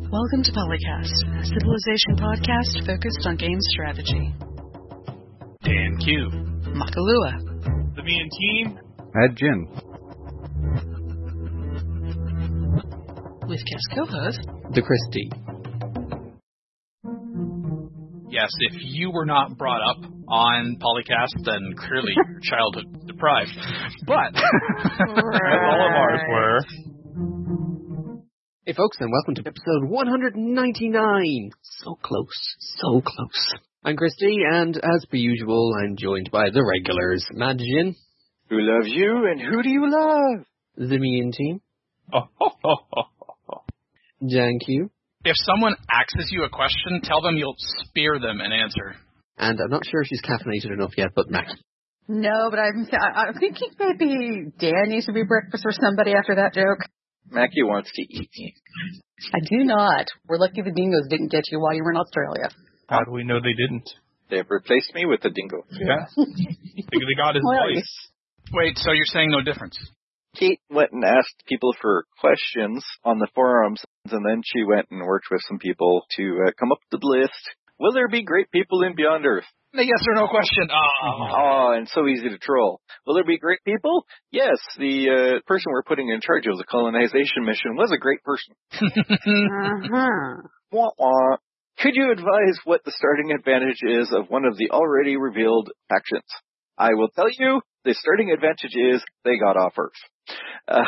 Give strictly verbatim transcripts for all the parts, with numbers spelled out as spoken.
Welcome to Polycast, a civilization podcast focused on game strategy. Dan Q. Makalua. The Me and Team. Ed Jin. With guest co-host, The Christie. Yes, if you were not brought up on Polycast, then clearly your childhood deprived. But As all of ours were. Hey folks, and welcome to episode one ninety-nine. So close, so close. I'm Christy, and as per usual, I'm joined by the regulars. Mad Jin. Who loves you, and who do you love? The Me and Team. Oh, ho, ho, ho, ho. Jan Q. if someone asks you a question, tell them you'll spear them and answer. And I'm not sure if she's caffeinated enough yet, but Mac. No, but I'm, I'm thinking maybe Dan needs to be breakfast for somebody after that joke. Mackie wants to eat me. I do not. We're lucky the dingoes didn't get you while you were in Australia. How do we know they didn't? They've replaced me with a dingo. Yeah. They they got his Well, voice. Wait, so you're saying no difference? Kate went and asked people for questions on the forums, and then she went and worked with some people to uh, come up with the list. Will there be great people in Beyond Earth? A yes or no question. Oh. Oh, and so easy to troll. Will there be great people? Yes, the uh, person we're putting in charge of the colonization mission was a great person. Uh-huh. Wah, wah. Could you advise what the starting advantage is of one of the already revealed factions? I will tell you, the starting advantage is they got off Earth. Um,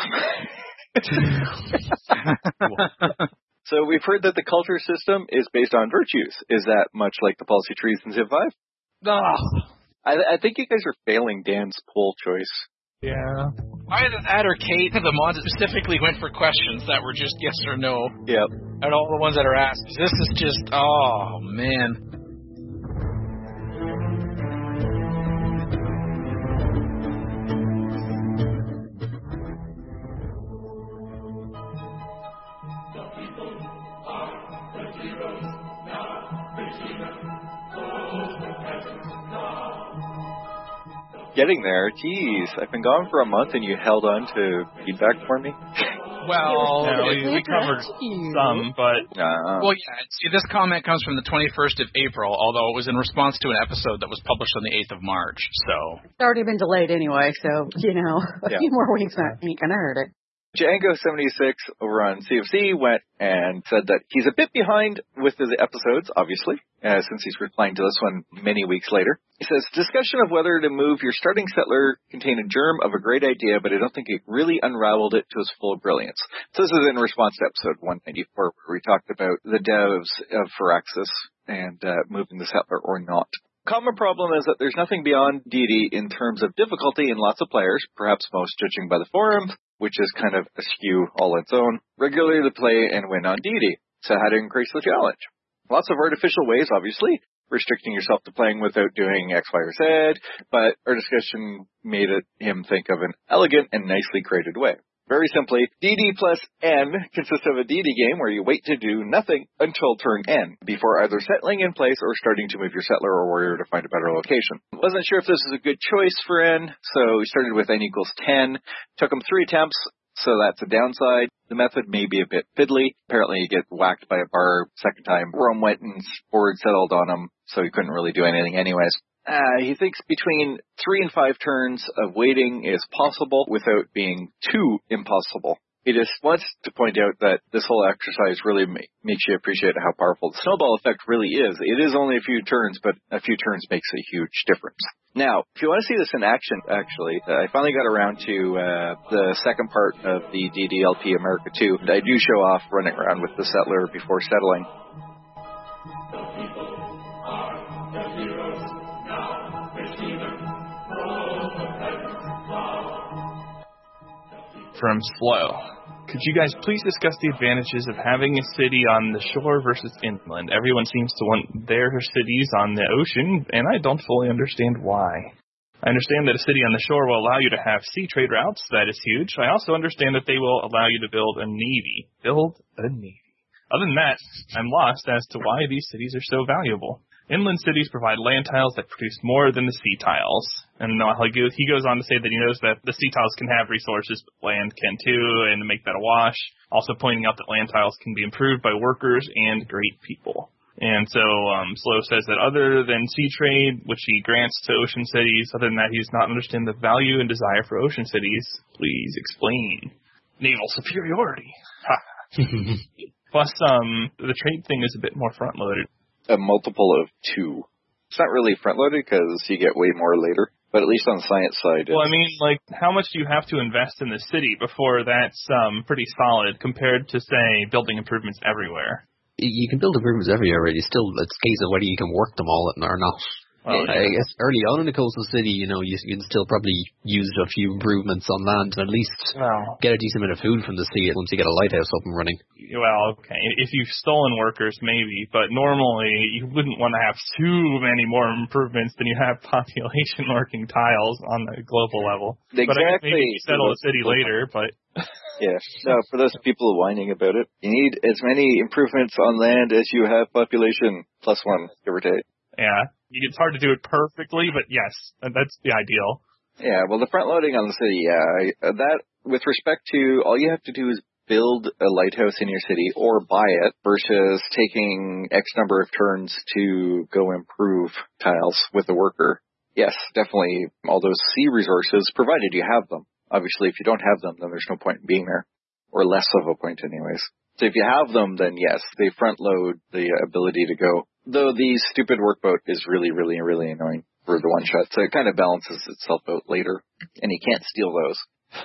so we've heard that the culture system is based on virtues. Is that much like the policy trees in Civ five? Oh. I, I think you guys are failing Dan's poll choice. Yeah. Either that or Kate, the mod specifically went for questions that were just yes or no. Yep. And all the ones that are asked. This is just, oh, man. Getting there. Jeez, I've been gone for a month and you held on to feedback for me? Well, No, we, we covered some, but... Uh, well, yeah, see, this comment comes from the twenty-first of April, although it was in response to an episode that was published on the eighth of March, so... It's already been delayed anyway, so, you know, a Yeah. few more weeks ain't gonna hurt it. Django seventy-six over on C F C went and said that he's a bit behind with the episodes, obviously, uh, since he's replying to this one many weeks later. He says, discussion of whether to move your starting settler contained a germ of a great idea, but I don't think it really unraveled it to its full brilliance. So this is in response to episode one ninety-four, where we talked about the devs of Firaxis and uh, moving the settler or not. Common problem is that there's nothing beyond D D in terms of difficulty in lots of players, perhaps most judging by the forums, which is kind of askew all its own, regularly to play and win on D D. So how to increase the challenge? Lots of artificial ways, obviously, restricting yourself to playing without doing X, Y, or Z, but our discussion made it, him think of an elegant and nicely created way. Very simply, D D plus N consists of a D D game where you wait to do nothing until turn N, before either settling in place or starting to move your settler or warrior to find a better location. Wasn't sure if this was a good choice for N, so we started with N equals ten. Took him three attempts, so that's a downside. The method may be a bit fiddly. Apparently you get whacked by a bar second time. Rome went and board settled on him, so he couldn't really do anything anyways. Uh, he thinks between three and five turns of waiting is possible without being too impossible. He just wants to point out that this whole exercise really ma- makes you appreciate how powerful the snowball effect really is. It is only a few turns, but a few turns makes a huge difference. Now, if you want to see this in action, actually, uh, I finally got around to uh, the second part of the D D L P America two. I do show off running around with the settler before settling. From Slow. Could you guys please discuss the advantages of having a city on the shore versus inland? Everyone seems to want their cities on the ocean, and I don't fully understand why. I understand that a city on the shore will allow you to have sea trade routes. That is huge. I also understand that they will allow you to build a navy. Build a navy. Other than that, I'm lost as to why these cities are so valuable. Inland cities provide land tiles that produce more than the sea tiles. And uh, like he goes on to say that he knows that the sea tiles can have resources, but land can too, and to make that a wash. Also pointing out that land tiles can be improved by workers and great people. And so um, Slow says that other than sea trade, which he grants to ocean cities, other than that, he does not understand the value and desire for ocean cities. Please explain. Naval superiority. Plus, um, the trade thing is a bit more front-loaded. A multiple of two. It's not really front-loaded because you get way more later. But at least on the science side. Well, I mean, like, how much do you have to invest in the city before that's um, pretty solid compared to, say, building improvements everywhere? You can build improvements everywhere, really. Still, it's a case of whether you can work them all or not. Well, I guess early on in the coastal city, you know, you can still probably use a few improvements on land and at least well, get a decent amount of food from the sea once you get a lighthouse up and running. Well, okay. If you've stolen workers, maybe, but normally you wouldn't want to have too many more improvements than you have population working tiles on the global level. Exactly. But I guess maybe you settle a city later, but... Yeah. No, for those people whining about it, you need as many improvements on land as you have population, plus one, give or take. Yeah. It's hard to do it perfectly, but yes, that's the ideal. Yeah, well, the front loading on the city, yeah, I, that, with respect to, all you have to do is build a lighthouse in your city or buy it versus taking X number of turns to go improve tiles with a worker. Yes, definitely all those sea resources, provided you have them. Obviously, if you don't have them, then there's no point in being there, or less of a point anyways. So if you have them, then yes, they front load the ability to go. Though the stupid workboat is really, really, really annoying for the one shot, so it kind of balances itself out later, and you can't steal those.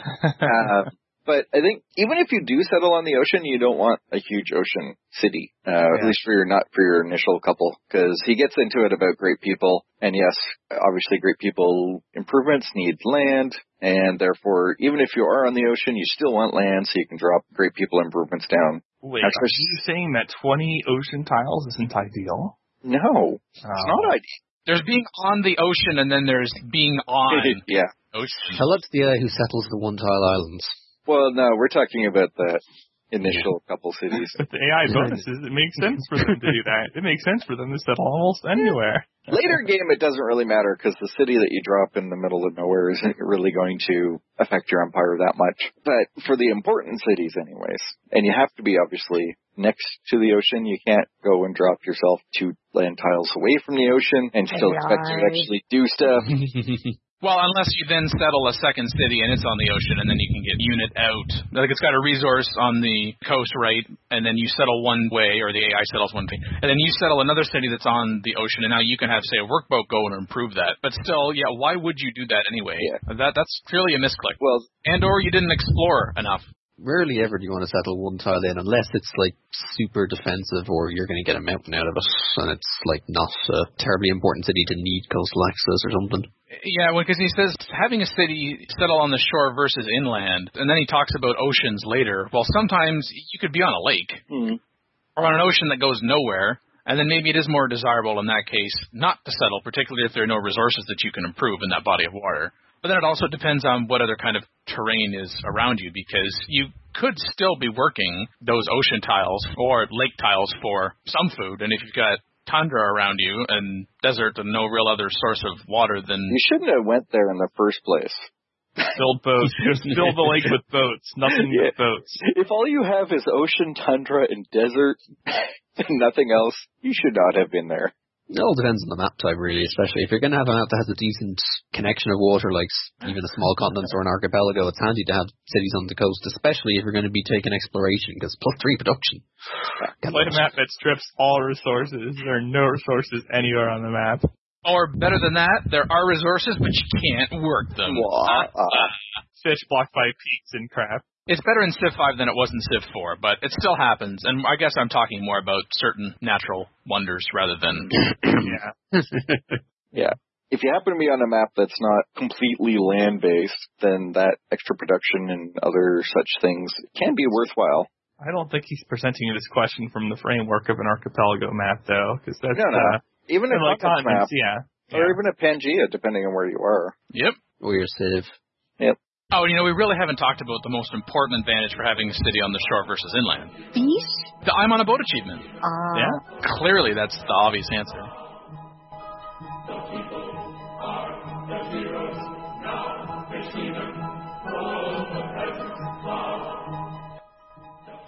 uh, but I think even if you do settle on the ocean, you don't want a huge ocean city, uh, yeah. At least for your not for your initial couple, because he gets into it about great people, and yes, obviously great people improvements need land, and therefore even if you are on the ocean, you still want land so you can drop great people improvements down. Wait, are you saying that twenty ocean tiles isn't ideal? No, oh. It's not ideal. There's being on the ocean, and then there's being on yeah. ocean. Tell us the guy who settles the one-tile islands. Well, no, we're talking about the initial yeah. couple cities. With the A I bonuses, it makes sense for them to do that. It makes sense for them to settle almost anywhere. Later game, it doesn't really matter because the city that you drop in the middle of nowhere isn't really going to affect your empire that much. But for the important cities anyways, and you have to be obviously next to the ocean, you can't go and drop yourself two land tiles away from the ocean and still expect to actually do stuff. Well, unless you then settle a second city and it's on the ocean, and then you can get unit out. Like it's got a resource on the coast, right? And then you settle one way, or the A I settles one thing. And then you settle another city that's on the ocean, and now you can have, say, a workboat go and improve that. But still, yeah, why would you do that anyway? Yeah. That That's clearly a misclick. Well, and or you didn't explore enough. Rarely ever do you want to settle one tile in unless it's like super defensive or you're going to get a mountain out of it and it's like not a terribly important city to need coastal access or something. Yeah, well, because he says having a city settle on the shore versus inland, and then he talks about oceans later. Well, sometimes you could be on a lake mm-hmm. or on an ocean that goes nowhere, and then maybe it is more desirable in that case not to settle, particularly if there are no resources that you can improve in that body of water. But then it also depends on what other kind of terrain is around you, because you could still be working those ocean tiles or lake tiles for some food, and if you've got tundra around you and desert and no real other source of water, then... You shouldn't have went there in the first place. Build boats. Just fill the lake with boats. Nothing yeah. but boats. If all you have is ocean, tundra, and desert, and nothing else, you should not have been there. It all depends on the map type, really, especially if you're going to have a map that has a decent connection of water, like even a small continent or an archipelago. It's handy to have cities on the coast, especially if you're going to be taking exploration, because plus three production. Play a map that strips all resources. There are no resources anywhere on the map. Or better than that, there are resources, but you can't work them. Uh, uh. Fish blocked by peaks and crap. It's better in Civ five than it was in Civ four, but it still happens. And I guess I'm talking more about certain natural wonders rather than... yeah. yeah. If you happen to be on a map that's not completely land-based, then that extra production and other such things can be worthwhile. I don't think he's presenting this question from the framework of an archipelago map, though, because that's... No, no. Uh, even a like map. Yeah. Or yeah. even a Pangea, depending on where you are. Yep. Or your Civ. Yep. Oh, you know, we really haven't talked about the most important advantage for having a city on the shore versus inland. Fish? The I'm on a boat achievement. Uh, yeah? Clearly, that's the obvious answer.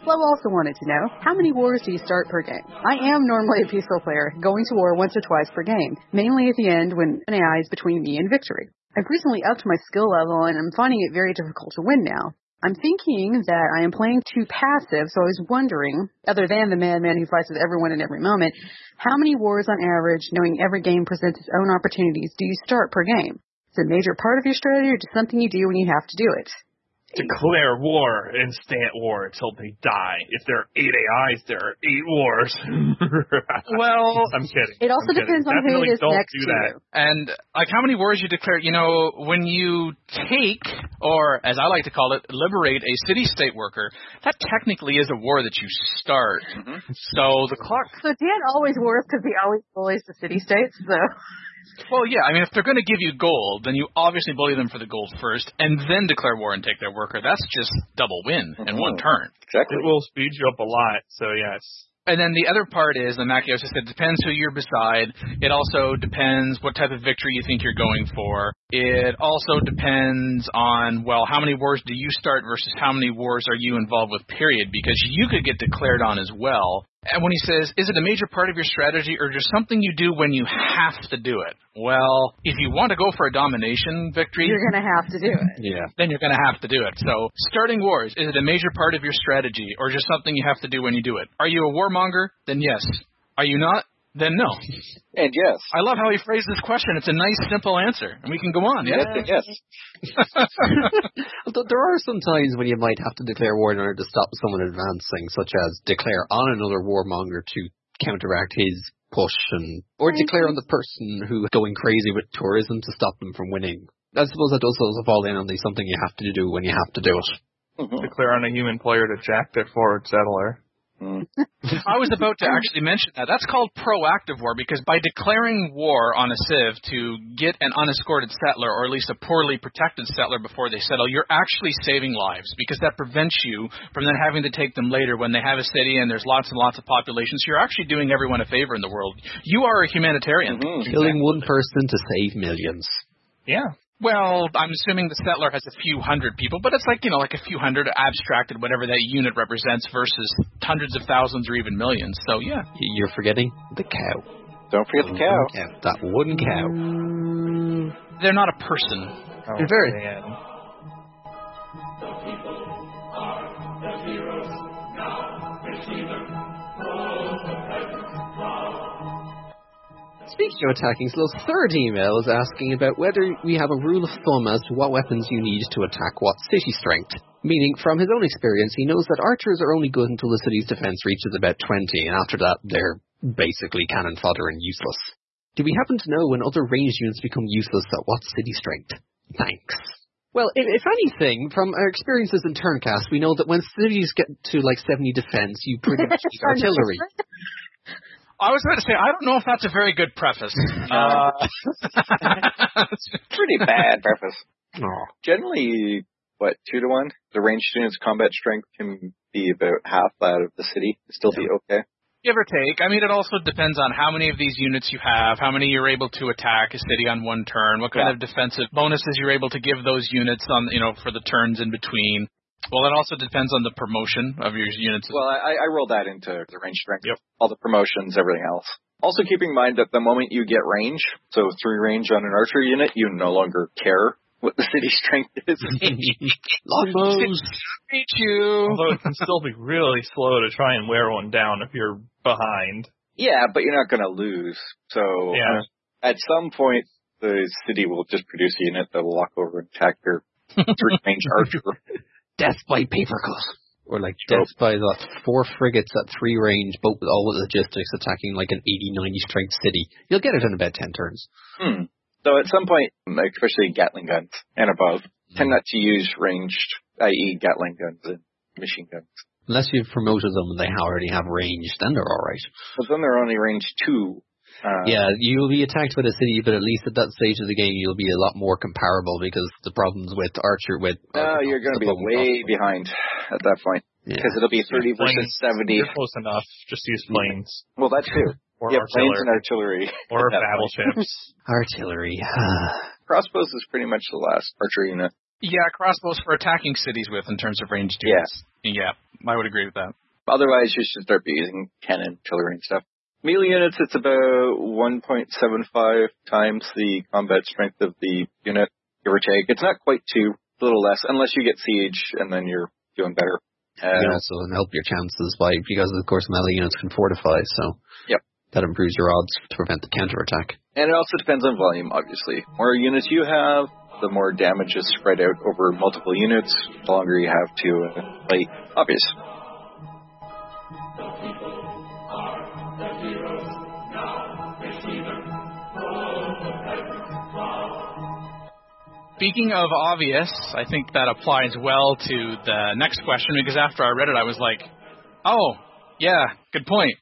Flo also wanted to know, how many wars do you start per game? I am normally a peaceful player, going to war once or twice per game, mainly at the end when an A I is between me and victory. I've recently upped my skill level and I'm finding it very difficult to win now. I'm thinking that I am playing too passive, so I was wondering, other than the madman who fights with everyone in every moment, how many wars on average, knowing every game presents its own opportunities, do you start per game? Is it a major part of your strategy or just something you do when you have to do it? Declare war and stay at war until they die. If there are eight A Is, there are eight wars. Well, I'm kidding. It also I'm depends kidding. on Definitely who it is don't next do to that. you. And like how many wars you declare, you know, when you take, or as I like to call it, liberate a city-state worker, that technically is a war that you start. Mm-hmm. So the clock... So Dan always wars because he always bullies the city-states, so... Well, yeah, I mean, if they're going to give you gold, then you obviously bully them for the gold first, and then declare war and take their worker. That's just double win in one turn. Exactly. It will speed you up a lot, so yes. And then the other part is, and Mackie also said, depends who you're beside. It also depends what type of victory you think you're going for. It also depends on, well, how many wars do you start versus how many wars are you involved with, period, because you could get declared on as well. And when he says, is it a major part of your strategy or just something you do when you have to do it? Well, if you want to go for a domination victory, You're going to have to do it. Yeah. then you're going to have to do it. So starting wars, is it a major part of your strategy or just something you have to do when you do it? Are you a warmonger? Then yes. Are you not? Then no. And yes. I love how he phrased this question. It's a nice, simple answer. And we can go on. Yes, Yeah. and yes. Although there are some times when you might have to declare war in order to stop someone advancing, such as declare on another warmonger to counteract his push, and or declare on the person who is going crazy with tourism to stop them from winning. I suppose that does also fall in on the something you have to do when you have to do it. Mm-hmm. Declare on a human player to jack their forward settler. Mm. I was about to actually mention that. That's called proactive war, because by declaring war on a civ to get an unescorted settler, or at least a poorly protected settler before they settle, you're actually saving lives, because that prevents you from then having to take them later when they have a city and there's lots and lots of population. So you're actually doing everyone a favor in the world. You are a humanitarian. Mm-hmm. Killing one person to save millions. Yeah. Well, I'm assuming the settler has a few hundred people, but it's like, you know, like a few hundred abstracted, whatever that unit represents, versus hundreds of thousands or even millions. So, yeah. You're forgetting the cow. Don't forget the cow. Yeah, that one cow. They're not a person. Oh, They're very- man. Speaking of attacking, Slow's third email is asking about whether we have a rule of thumb as to what weapons you need to attack what city strength. Meaning, from his own experience, he knows that archers are only good until the city's defense reaches about twenty, and after that, they're basically cannon fodder and useless. Do we happen to know when other ranged units become useless at what city strength? Thanks. Well, if, if anything, from our experiences in Turncast, we know that when cities get to like seventy defense, you pretty much need artillery. I was about to say, I don't know if that's a very good preface. Uh, Pretty bad preface. Oh. Generally, what, two to one? The ranged unit's combat strength can be about half that of the city. Still be okay. Give or take. I mean, it also depends on how many of these units you have, how many you're able to attack a city on one turn, what kind Yeah. of defensive bonuses you're able to give those units on, you know, for the turns in between. Well, it also depends on the promotion of your units. Well, I, I rolled that into the range strength. Yep. All the promotions, everything else. Also keeping in mind that the moment you get range, so three range on an archer unit, you no longer care what the city strength is. Longbows. Beat you. Although it can still be really slow to try and wear one down if you're behind. Yeah, but you're not going to lose. So Yeah. uh, at some point, the city will just produce a unit that will walk over and attack your three range archer. Death by papercut. Or like Sure. death by the four frigates at three range, both with all the logistics attacking like an eighty ninety strength city. You'll get it in about ten turns. Hmm. So at some point, especially Gatling guns and above, tend not to use ranged, that is. Gatling guns and machine guns. Unless you've promoted them and they already have range, then they're alright. But then they're only range two. Uh, Yeah, you'll be attacked by the city, but at least at that stage of the game you'll be a lot more comparable because the problems with Archer with... Uh, you're going to be way behind at that point. Because Yeah. it'll be thirty Planes, versus seventy. You're close enough. Just use planes. Well, that too. Or Yeah, planes and artillery. artillery. Or at that point. battleships. Artillery. Crossbows is pretty much the last archer unit. Yeah, crossbows for attacking cities with in terms of ranged units. Yeah, I would agree with that. Otherwise, you should start using cannon, artillery, and stuff. Melee units, it's about one point seven five times the combat strength of the unit, give or take. It's not quite two, a little less, unless you get siege, and then you're doing better. Uh, you can also help your chances by, because of course melee units can fortify, so yep. that improves your odds to prevent the counterattack. And it also depends on volume, obviously. The more units you have, the more damage is spread out over multiple units, the longer you have to uh, fight. Obvious. Speaking of obvious, I think that applies well to the next question, because after I read it, I was like, oh, yeah, good point.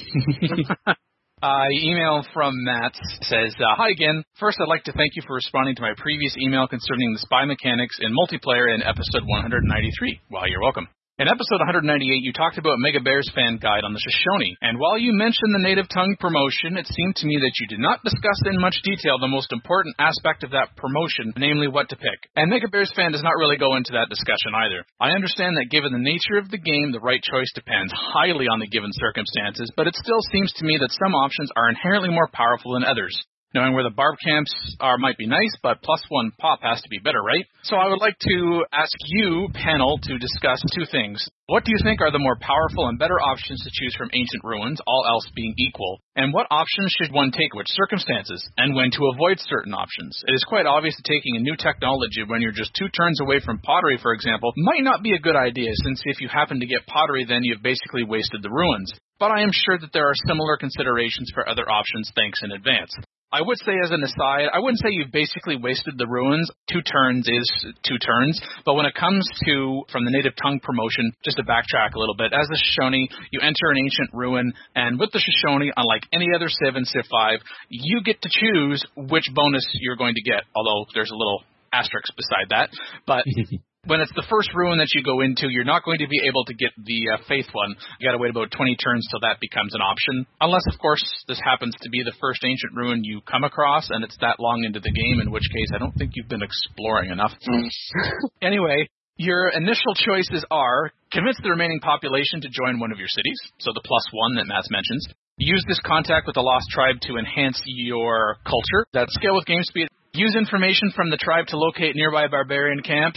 Uh, email from Matt says, uh, hi again. First, I'd like to thank you for responding to my previous email concerning the spy mechanics in multiplayer in episode one ninety-three. Well, you're welcome. In episode one ninety-eight, you talked about Mega Bear's fan guide on the Shoshone, and while you mentioned the native tongue promotion, it seemed to me that you did not discuss in much detail the most important aspect of that promotion, namely what to pick. And Mega Bear's fan does not really go into that discussion either. I understand that given the nature of the game, the right choice depends highly on the given circumstances, but it still seems to me that some options are inherently more powerful than others. Knowing where the barb camps are might be nice, but plus one pop has to be better, right? So I would like to ask you, panel, to discuss two things. What do you think are the more powerful and better options to choose from ancient ruins, all else being equal? And what options should one take in which circumstances, and when to avoid certain options? It is quite obvious that taking a new technology when you're just two turns away from pottery, for example, might not be a good idea, since if you happen to get pottery, then you've basically wasted the ruins. But I am sure that there are similar considerations for other options, thanks in advance. I would say as an aside, I wouldn't say you've basically wasted the ruins. Two turns is two turns. But when it comes to, from the native tongue promotion, just to backtrack a little bit, as a Shoshone, you enter an ancient ruin, and with the Shoshone, unlike any other Civ and Civ five, you get to choose which bonus you're going to get, although there's a little asterisk beside that. But when it's the first ruin that you go into, you're not going to be able to get the uh, Faith one. You got to wait about twenty turns till that becomes an option. Unless, of course, this happens to be the first ancient ruin you come across, and it's that long into the game, in which case I don't think you've been exploring enough. Anyway, your initial choices are convince the remaining population to join one of your cities, so the plus one that Matt mentions. Use this contact with the Lost Tribe to enhance your culture. That scale with game speed. Use information from the tribe to locate nearby barbarian camps.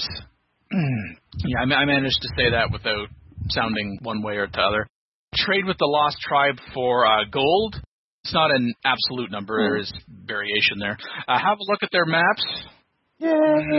Yeah, I managed to say that without sounding one way or the other. Trade with the Lost Tribe for uh, gold. It's not an absolute number. There is variation there. Uh, have a look at their maps. Yeah.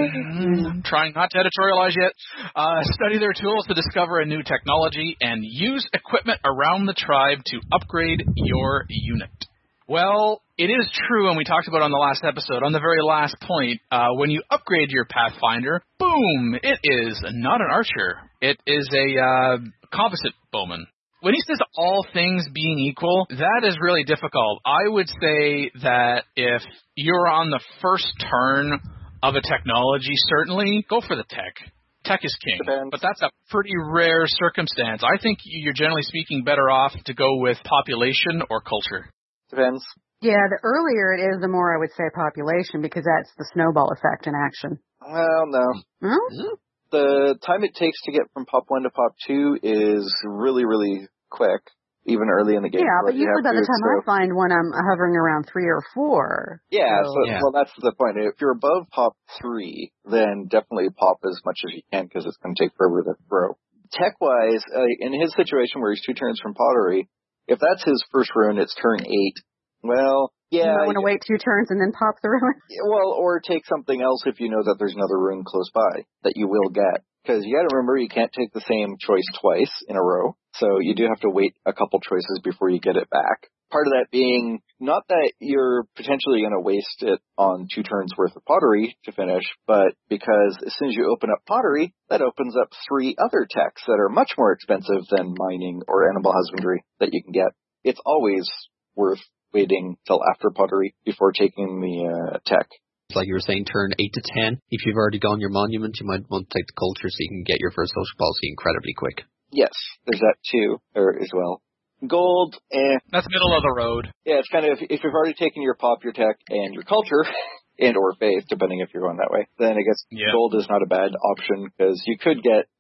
I'm trying not to editorialize yet. Uh, study their tools to discover a new technology, and use equipment around the tribe to upgrade your unit. Well, it is true, and we talked about it on the last episode, on the very last point, uh, when you upgrade your Pathfinder, boom, it is not an archer. It is a uh, composite bowman. When he says all things being equal, that is really difficult. I would say that if you're on the first turn of a technology, certainly go for the tech. Tech is king, Depends. But that's a pretty rare circumstance. I think you're generally speaking better off to go with population or culture. Depends. Yeah, the earlier it is, the more I would say population, because that's the snowball effect in action. Well, no. Hmm? The time it takes to get from pop one to pop two is really, really quick, even early in the game. Yeah, but usually by the time so. I find one, I'm hovering around three or four. Yeah, so. so yeah. well, that's the point. If you're above pop three, then definitely pop as much as you can, because it's going to take forever to grow. Tech-wise, uh, in his situation where he's two turns from pottery, if that's his first rune, it's turn eight. Well, yeah. You might want to wait two turns and then pop the rune. Well, or take something else if you know that there's another rune close by that you will get. Because you got to remember, you can't take the same choice twice in a row. So you do have to wait a couple choices before you get it back. Part of that being not that you're potentially going to waste it on two turns worth of pottery to finish, but because as soon as you open up pottery, that opens up three other techs that are much more expensive than mining or animal husbandry that you can get. It's always worth waiting till after pottery before taking the uh, tech. It's like you were saying, turn eight to ten. If you've already gone your monument, you might want to take the culture so you can get your first social policy incredibly quick. Yes, there's that too, or as well. Gold, eh. That's middle of the road. Yeah, it's kind of, if you've already taken your pop, your tech, and your culture, and or faith, depending if you're going that way, then I guess yeah. Gold is not a bad option, because you could get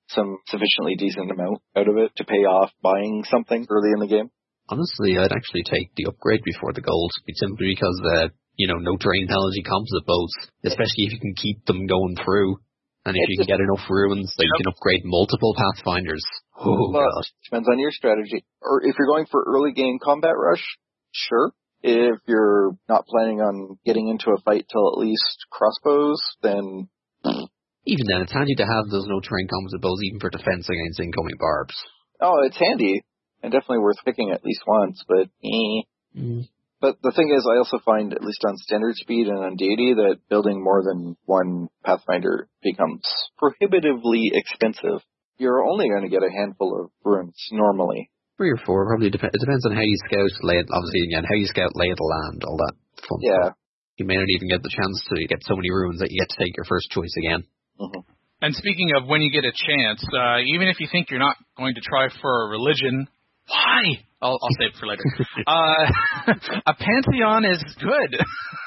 some sufficiently decent amount out of it to pay off buying something early in the game. Honestly, I'd actually take the upgrade before the gold, simply because, uh, you know, no terrain penalty composite boats, especially if you can keep them going through. And if It you just, can get enough ruins that you can upgrade multiple Pathfinders. Oh, well, God. depends on your strategy. Or if you're going for early game combat rush, sure. If you're not planning on getting into a fight till at least crossbows, then... Even then, it's handy to have those no-terrain composite bows even for defense against incoming barbs. Oh, it's handy. And definitely worth picking at least once, but eh. Mm. But the thing is, I also find, at least on standard speed and on deity, that building more than one Pathfinder becomes prohibitively expensive. You're only going to get a handful of runes normally. Three or four, probably. Dep- it depends on how you scout, lay, obviously, again, how you scout lay of the land, all that fun Yeah. stuff. You may not even get the chance to get so many runes that you get to take your first choice again. Mm-hmm. And speaking of when you get a chance, uh, even if you think you're not going to try for a religion, why? I'll, I'll save it for later. uh, a Pantheon is good.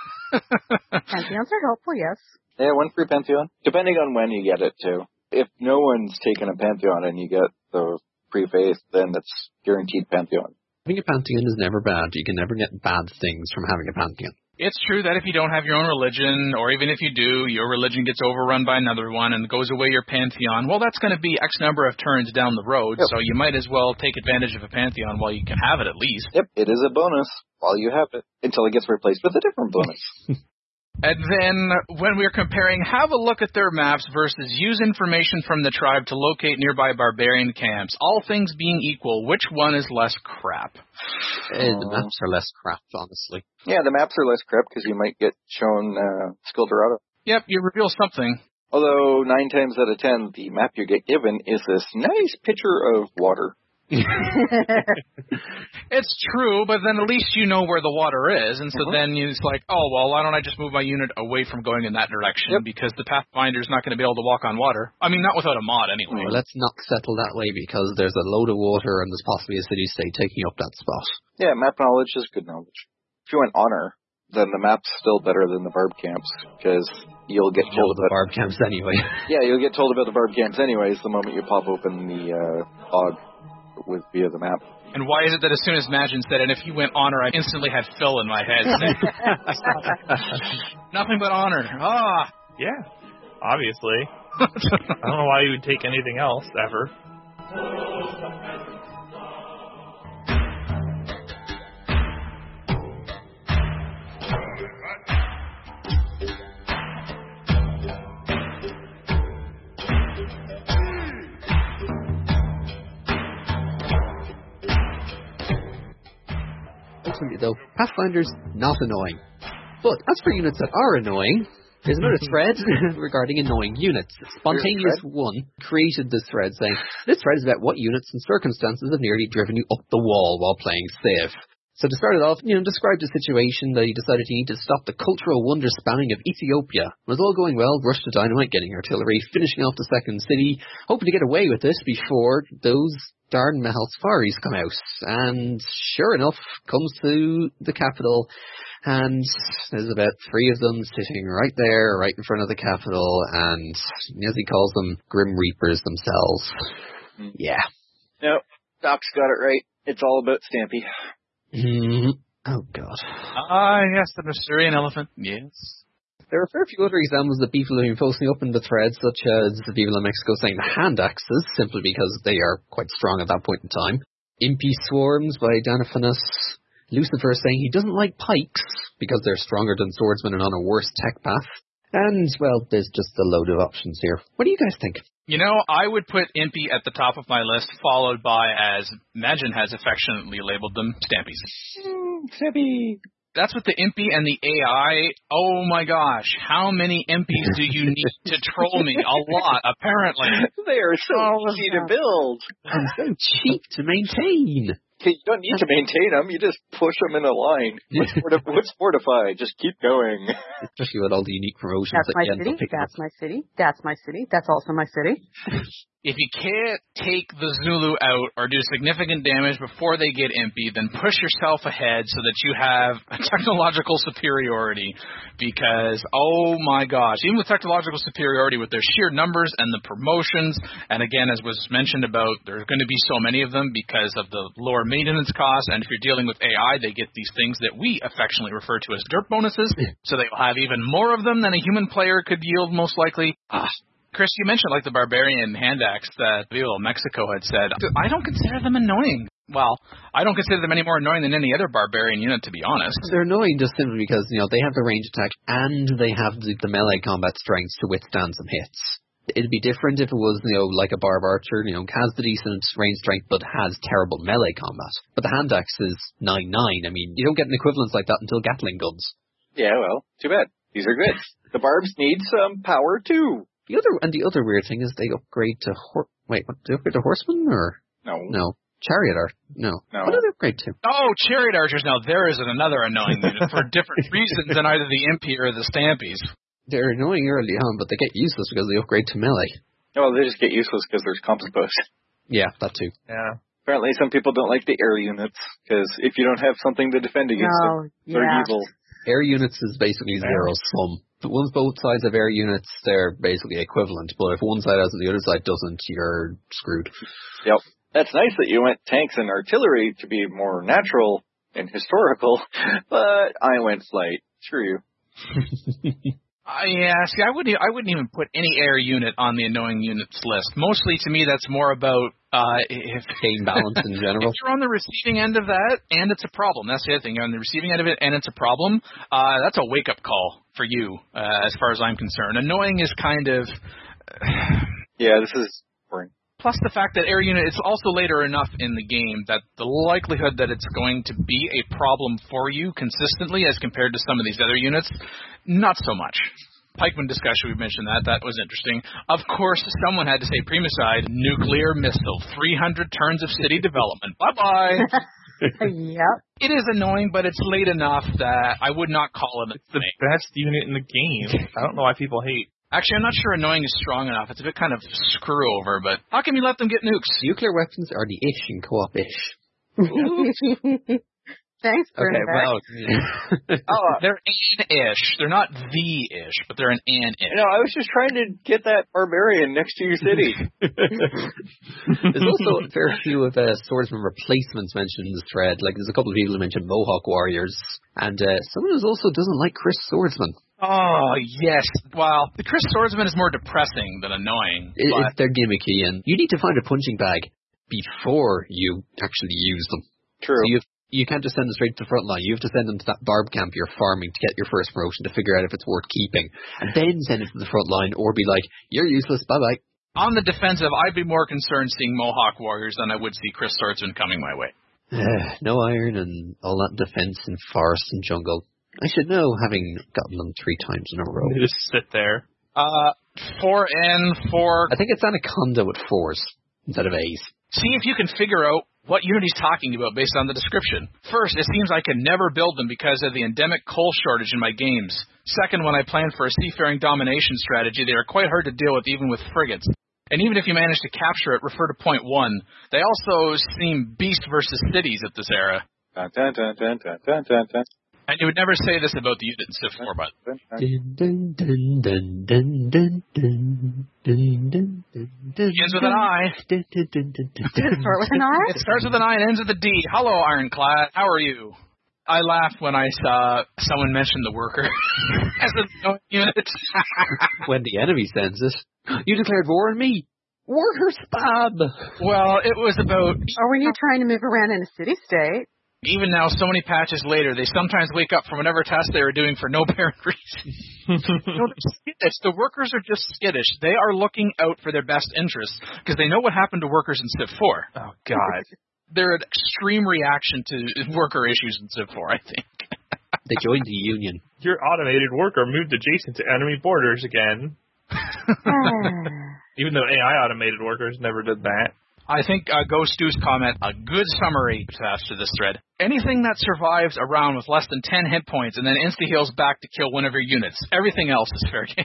Pantheons are helpful, yes. Yeah, one free Pantheon. Depending on when you get it, too. If no one's taken a Pantheon and you get the free faith, then it's guaranteed Pantheon. Having a Pantheon is never bad. You can never get bad things from having a Pantheon. It's true that if you don't have your own religion, or even if you do, your religion gets overrun by another one and goes away your Pantheon, well, that's going to be X number of turns down the road, Yep. so you might as well take advantage of a Pantheon while you can have it at least. Yep, it is a bonus while you have it, until it gets replaced with a different bonus. And then, when we're comparing, have a look at their maps versus use information from the tribe to locate nearby barbarian camps. All things being equal, which one is less crap? Uh, the maps are less crap, honestly. Yeah, the maps are less crap because you might get shown uh, Skildorado. Yep, you reveal something. Although, nine times out of ten, the map you get given is this nice picture of water. It's true, but then at least you know where the water is, and so Mm-hmm. then it's like, oh, well, why don't I just move my unit away from going in that direction, Yep. because the Pathfinder's not going to be able to walk on water. I mean, not without a mod, anyway. Well, let's not settle that way, because there's a load of water and there's possibly a city-state taking up that spot. Yeah, map knowledge is good knowledge. If you want honor, then the map's still better than the barb camps, because you'll get You know told the about barb camps anyway. Yeah, you'll get told about the barb camps anyways the moment you pop open the uh, log with via the map. And why is it that as soon as Magin said it, if you went honor, I instantly had Phil in my head saying, nothing but honor. Ah! Yeah, obviously. I don't know why you would take anything else, ever. Ultimately, though, Pathfinder's not annoying. But as for units that are annoying, there's another thread regarding annoying units. Spontaneous One created this thread saying, this thread is about what units and circumstances have nearly driven you up the wall while playing Civ. So to start it off, you know, described a situation that he decided he needed to stop the cultural wonder spanning of Ethiopia. It was all going well, rushed to dynamite, getting artillery, finishing off the second city, hoping to get away with this before those darn Mahalsfaris come out. And sure enough, comes to the capital, and there's about three of them sitting right there, right in front of the capital, and as he calls them, Grim Reapers themselves. Mm. Yeah. No, Doc's got it right. It's all about Stampy. Mm-hmm. Oh, God. Ah, yes, the Mysterian elephant. Yes. There are a fair few other examples that people have been posting up in the thread, such as Viva La Mexico saying hand axes, simply because they are quite strong at that point in time. Impy Swarms by Danaphanus. Lucifer saying he doesn't like pikes, because they're stronger than swordsmen and on a worse tech path. And, well, there's just a load of options here. What do you guys think? You know, I would put Impy at the top of my list, followed by, as Magin has affectionately labeled them, Stampies. Mm, Stampy. That's with the Impy and the A I. Oh my gosh, how many Impies do you need to troll me? A lot, apparently. They are so Oh, easy yeah. to build. And so cheap to maintain. You don't need to maintain them. You just push them in a line. What's, forti- what's fortify? Just keep going. Especially with all the unique promotions That's that my you end city. up picking That's up. my city. That's my city. That's also my city. If you can't take the Zulu out or do significant damage before they get impy, then push yourself ahead so that you have a technological superiority. Because, oh my gosh, even with technological superiority, with their sheer numbers and the promotions, and again, as was mentioned about, there's going to be so many of them because of the lower maintenance costs, and if you're dealing with A I, they get these things that we affectionately refer to as dirt bonuses, so they will have even more of them than a human player could yield, most likely. Ah. Chris, you mentioned like the barbarian hand axe that Vivo Mexico had said. I don't consider them annoying. Well, I don't consider them any more annoying than any other barbarian unit, to be honest. They're annoying just simply because, you know, they have the range attack and they have the, the melee combat strength to withstand some hits. It'd be different if it was, you know, like a barb archer, you know, has the decent range strength but has terrible melee combat. But the hand axe is nine nine. I mean, you don't get an equivalence like that until Gatling guns. Yeah, well, too bad. These are good. The barbs need some power, too. The other and the other weird thing is they upgrade to hor- wait, what, they upgrade to horseman or no, no chariot art no. no. What do they upgrade to? Oh, chariot archers. Now there is another annoying unit for different reasons than either the impy or the stampies. They're annoying early on, but they get useless because they upgrade to melee. No, they just get useless because there's composite. Yeah, that too. Yeah. Apparently, some people don't like the air units because if you don't have something to defend against No, them, they're yeah. evil. Air units is basically zero sum. But once both sides have air units, they're basically equivalent. But if one side has and the other side doesn't, you're screwed. Yep. That's nice that you went tanks and artillery to be more natural and historical, but I went flight. Screw you. Uh, yeah, see, I wouldn't, I wouldn't even put any air unit on the annoying units list. Mostly, to me, that's more about uh, if game balance in general. If you're on the receiving end of that, and it's a problem. That's the other thing. You're on the receiving end of it, and it's a problem. Uh, that's a wake-up call for you, uh, as far as I'm concerned. Annoying is kind of. Yeah, this is boring. Plus the fact that air unit, it's also later enough in the game that the likelihood that it's going to be a problem for you consistently as compared to some of these other units, not so much. Pikeman discussion, we mentioned that. That was interesting. Of course, someone had to say Primicide, nuclear missile, three hundred turns of city development. Bye-bye. Yep. It is annoying, but it's late enough that I would not call it It's the best unit in the game. I don't know why people hate. Actually, I'm not sure annoying is strong enough. It's a bit kind of screw over, but how can you let them get nukes? Nuclear weapons are the ish in co-op-ish. Thanks, Okay, Bernadette. well, Oh, They're an-ish. They're not the-ish, but they're an an-ish. no, I was just trying to get that barbarian next to your city. there's also a fair few of uh, swordsman replacements mentioned in this thread. Like, there's a couple of people who mentioned Mohawk warriors, and uh, someone who also doesn't like Chris Swordsman. Oh, yes. Well, the Chris Swordsman is more depressing than annoying. It, but it's they're gimmicky, and you need to find a punching bag before you actually use them. True. So you have, you can't just send them straight to the front line. You have to send them to that barb camp you're farming to get your first promotion to figure out if it's worth keeping, and then send it to the front line, or be like, you're useless, bye-bye. On the defensive, I'd be more concerned seeing Mohawk warriors than I would see Chris Swordsman coming my way. No iron and all that defense in forest and jungle. I should know, having gotten them three times in a row. They just sit there. Uh, four N, four... I think it's Anaconda with fours instead of A's. See if you can figure out what unit he's talking about based on the description. First, it seems I can never build them because of the endemic coal shortage in my games. Second, when I plan for a seafaring domination strategy, they are quite hard to deal with even with frigates. And even if you manage to capture it, refer to point one. They also seem beast versus cities at this era. Dun, dun, dun, dun, dun, dun, dun, dun. And you would never say this about the unit in Civ four, but... Dun, dun, dun, dun, dun, dun, dun, dun, dun, dun, Begins with an I. dun, dun, dun, dun, dun, Does it start with an I? It starts with an I and ends with a D. Hello, Ironclad. How are you? I laughed when I saw someone mention the worker as a unit. When the enemy sends it, you declared war on me. Worker spam. Well, it was about... Or when you're trying to move around in a city-state. Even now, so many patches later, they sometimes wake up from whatever task they were doing for no apparent reason. No, they're skittish. The workers are just skittish. They are looking out for their best interests because they know what happened to workers in Civ four. Oh, God. They're an extreme reaction to worker issues in Civ four, I think. They joined the union. Your automated worker moved adjacent to enemy borders again. Even though A I automated workers never did that. I think uh, Ghost Stew's comment, a good summary after this thread. Anything that survives a round with less than ten hit points and then insta-heals back to kill one of your units. Everything else is fair game.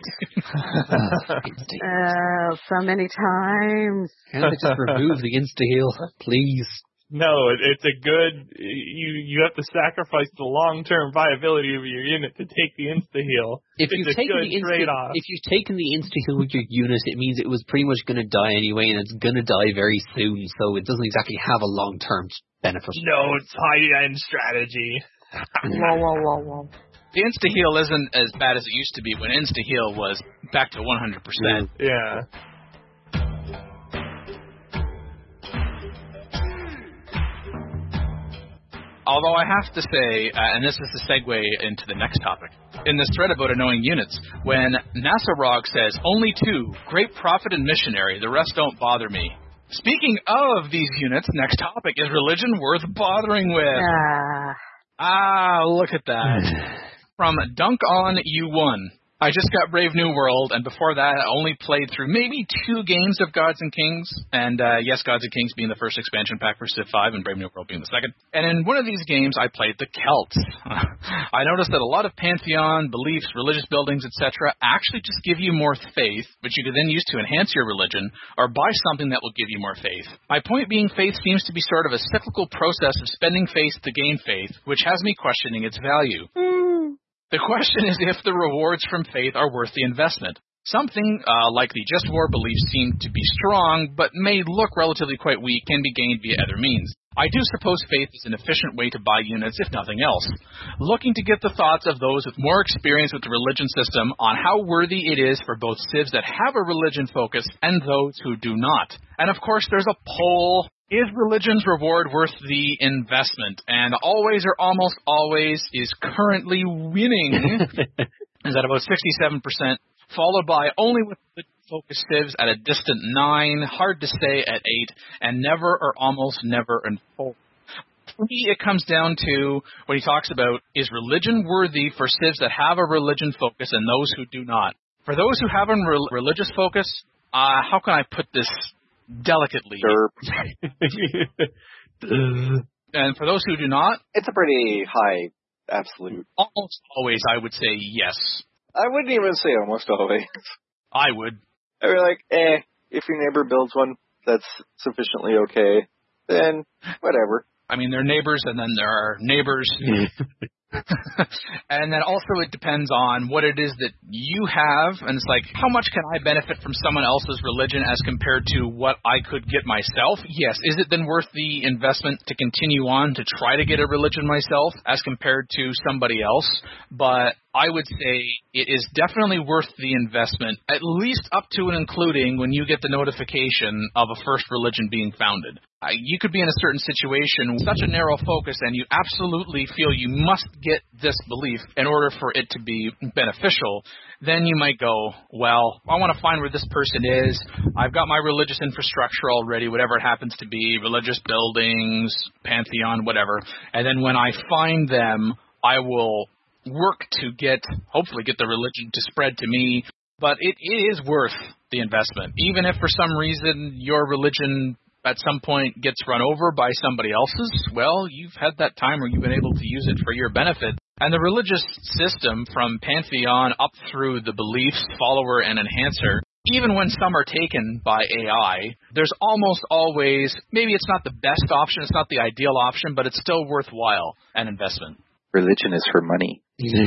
Oh, so many times. Can't they just remove the insta-heal, please? No, it, it's a good, you you have to sacrifice the long-term viability of your unit to take the insta-heal. If it's you've a taken good the insta, trade-off. if you've taken the insta-heal with your unit, it means it was pretty much going to die anyway, and it's going to die very soon, so it doesn't exactly have a long-term benefit. No, it's high-end strategy. Whoa, whoa, whoa, whoa. The insta-heal isn't as bad as it used to be when insta-heal was back to one hundred percent. Yeah. Although I have to say, uh, and this is the segue into the next topic, in this thread about annoying units, when Nasarog says, only two, great prophet and missionary, the rest don't bother me. Speaking of these units, next topic, is religion worth bothering with? Ah. Ah, look at that. From Dunk On U one. I just got Brave New World, and before that, I only played through maybe two games of Gods and Kings, and uh, yes, Gods and Kings being the first expansion pack for Civ five, and Brave New World being the second. And in one of these games, I played the Celts. I noticed that a lot of Pantheon, beliefs, religious buildings, et cetera actually just give you more faith, which you could then use to enhance your religion, or buy something that will give you more faith. My point being, faith seems to be sort of a cyclical process of spending faith to gain faith, which has me questioning its value. The question is if the rewards from faith are worth the investment. Something uh, like the Just War beliefs seem to be strong, but may look relatively quite weak, can be gained via other means. I do suppose faith is an efficient way to buy units, if nothing else. Looking to get the thoughts of those with more experience with the religion system on how worthy it is for both civs that have a religion focus and those who do not. And of course, there's a poll. Is religion's reward worth the investment? And always or almost always is currently winning. Is at about sixty-seven percent, followed by only with focused civs at a distant nine, hard to say at eight, and never or almost never in four. For me, it comes down to what he talks about, is religion worthy for civs that have a religion focus and those who do not? For those who have a re- religious focus, uh, how can I put this delicately? And for those who do not, it's a pretty high absolute. Almost always, I would say yes. I wouldn't even say almost always. I would. I'd be like, eh, if your neighbor builds one that's sufficiently okay, then whatever. I mean, there are neighbors, and then there are neighbors. And then also it depends on what it is that you have, and it's like, how much can I benefit from someone else's religion as compared to what I could get myself? Yes. Is it then worth the investment to continue on to try to get a religion myself as compared to somebody else? But I would say it is definitely worth the investment, at least up to and including when you get the notification of a first religion being founded. Uh, you could be in a certain situation with such a narrow focus and you absolutely feel you must get this belief in order for it to be beneficial. Then you might go, well, I want to find where this person is. I've got my religious infrastructure already, whatever it happens to be, religious buildings, pantheon, whatever. And then when I find them, I will work to get, hopefully get the religion to spread to me. But it, it is worth the investment. Even if for some reason your religion at some point gets run over by somebody else's, well, you've had that time where you've been able to use it for your benefit. And the religious system from Pantheon up through the beliefs, follower, and enhancer, even when some are taken by A I, there's almost always, maybe it's not the best option, it's not the ideal option, but it's still worthwhile an investment. Religion is for money.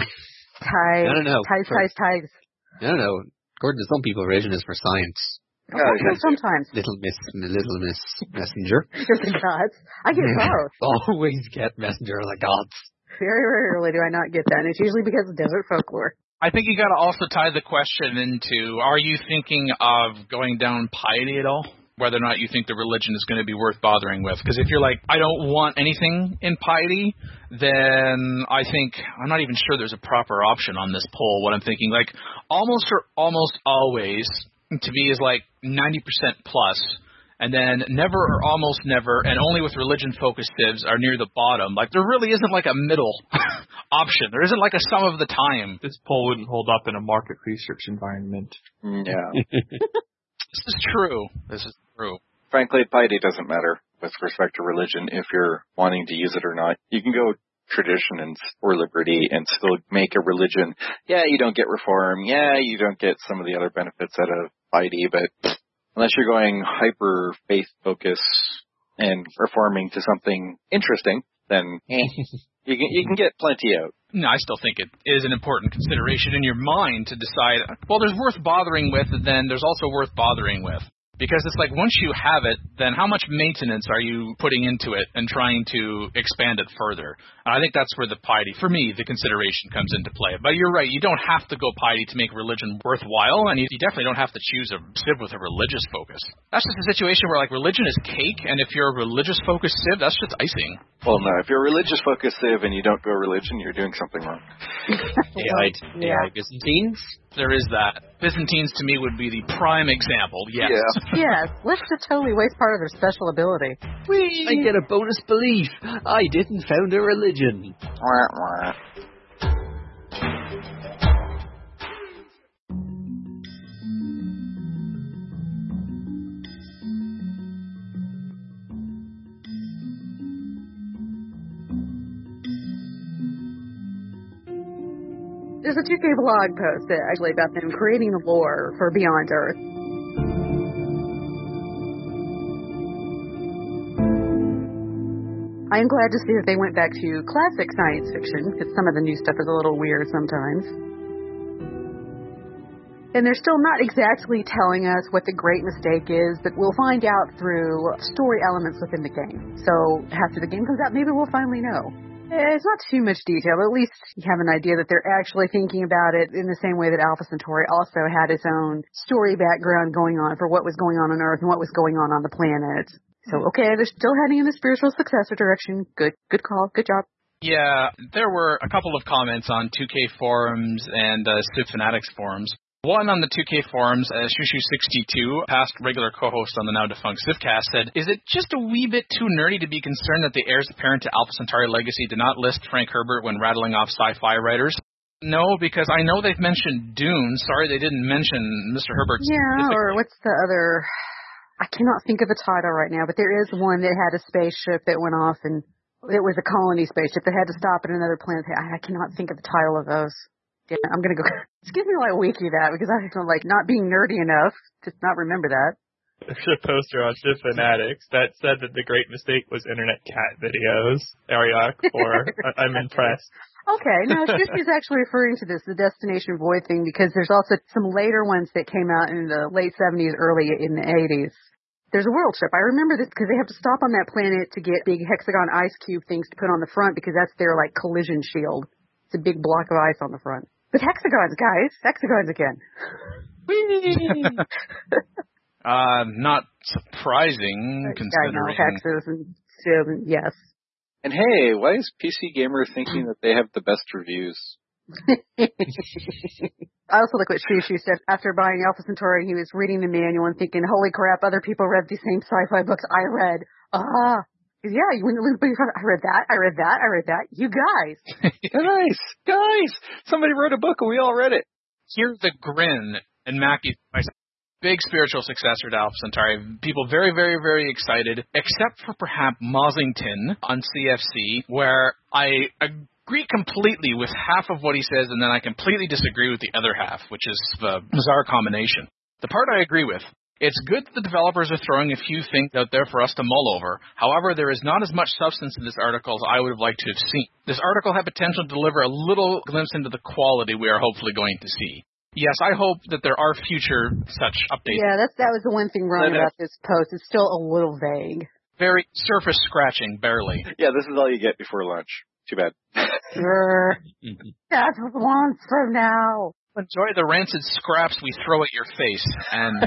Ties. I don't know. Ties, ties, ties. I don't know. According to some people, religion is for science. Oh, okay, sometimes. Little Miss, Little Miss Messenger. You're the gods. I get both. Always get Messenger of the Gods. Very rarely do I not get that, and it's usually because of desert folklore. I think you got to also tie the question into, are you thinking of going down piety at all? Whether or not you think the religion is going to be worth bothering with. Because if you're like, I don't want anything in piety, then I think, I'm not even sure there's a proper option on this poll. What I'm thinking, like, almost or almost always, to me, is like ninety percent plus. And then never or almost never, and only with religion-focused civs are near the bottom. Like, there really isn't like a middle option. There isn't like a sum of the time. This poll wouldn't hold up in a market research environment. Yeah. This is true. This is true. frankly, piety doesn't matter with respect to religion if you're wanting to use it or not. You can go tradition and or liberty and still make a religion. Yeah, you don't get reform. Yeah, you don't get some of the other benefits out of piety, but unless you're going hyper faith focus and reforming to something interesting, then eh, you can you can get plenty out. No, I still think it is an important consideration in your mind to decide, well, there's worth bothering with, then there's also worth bothering with. Because it's like once you have it, then how much maintenance are you putting into it and trying to expand it further? I think that's where the piety, for me, the consideration comes into play. But you're right, you don't have to go piety to make religion worthwhile, and you definitely don't have to choose a civ with a religious focus. That's just a situation where, like, religion is cake, and if you're a religious-focused civ, that's just icing. Well, no, if you're a religious-focused civ and you don't go religion, you're doing something wrong. A I, Yeah. A I Byzantines? There is that. Byzantines, to me, would be the prime example, yes. Yeah. Yes, let's just totally waste part of their special ability. I get a bonus belief. I didn't found a religion. Wah, wah. There's a two K blog post that actually about them creating the lore for Beyond Earth. I am glad to see that they went back to classic science fiction, because some of the new stuff is a little weird sometimes. And they're still not exactly telling us what the great mistake is, but we'll find out through story elements within the game. So after the game comes out, maybe we'll finally know. It's not too much detail, but at least you have an idea that they're actually thinking about it in the same way that Alpha Centauri also had its own story background going on for what was going on on Earth and what was going on on the planet. So, okay, they're still heading in the spiritual successor direction. Good, good call. Good job. Yeah, there were a couple of comments on two K forums and uh, Civ Fanatics forums. One on the two K forums, uh, Shushu sixty-two, past regular co-host on the now-defunct Civcast, said, is it just a wee bit too nerdy to be concerned that the heirs apparent to Alpha Centauri Legacy did not list Frank Herbert when rattling off sci-fi writers? No, because I know they've mentioned Dune. Sorry they didn't mention Mister Herbert. Yeah, or what's the other... I cannot think of a title right now, but there is one that had a spaceship that went off, and it was a colony spaceship that had to stop at another planet. I, I cannot think of the title of those. Yeah, I'm going to go... Excuse me while I wiki that, because I feel like not being nerdy enough to not remember that. There's a poster on Civ Fanatics that said that the great mistake was internet cat videos. Ariok, or I'm impressed. Okay, no, she's actually referring to this, the Destination Void thing, because there's also some later ones that came out in the late seventies, early in the eighties. There's a world trip. I remember this because they have to stop on that planet to get big hexagon ice cube things to put on the front because that's their, like, collision shield. It's a big block of ice on the front. But hexagons, guys. Hexagons again. uh, not surprising, considering... I know, hexes and Civ, and yes. And hey, why is P C Gamer thinking that they have the best reviews? I also like what Shushu said after buying Alpha Centauri. He was reading the manual and thinking, "Holy crap! Other people read these same sci-fi books I read." Ah, yeah, you went. I read that. I read that. I read that. You guys, guys, guys! Somebody wrote a book and we all read it. Here's the grin and Mackie. Big spiritual successor to Alpha Centauri. People very, very, very excited, except for perhaps Mossington on C F C, where I agree completely with half of what he says, and then I completely disagree with the other half, which is the bizarre combination. The part I agree with, it's good that the developers are throwing a few things out there for us to mull over. However, there is not as much substance in this article as I would have liked to have seen. This article had potential to deliver a little glimpse into the quality we are hopefully going to see. Yes, I hope that there are future such updates. Yeah, that's that was the one thing wrong about this post. It's still a little vague. Very surface scratching, barely. Yeah, this is all you get before lunch. Too bad. Sure. That's once from now. Enjoy the rancid scraps we throw at your face. And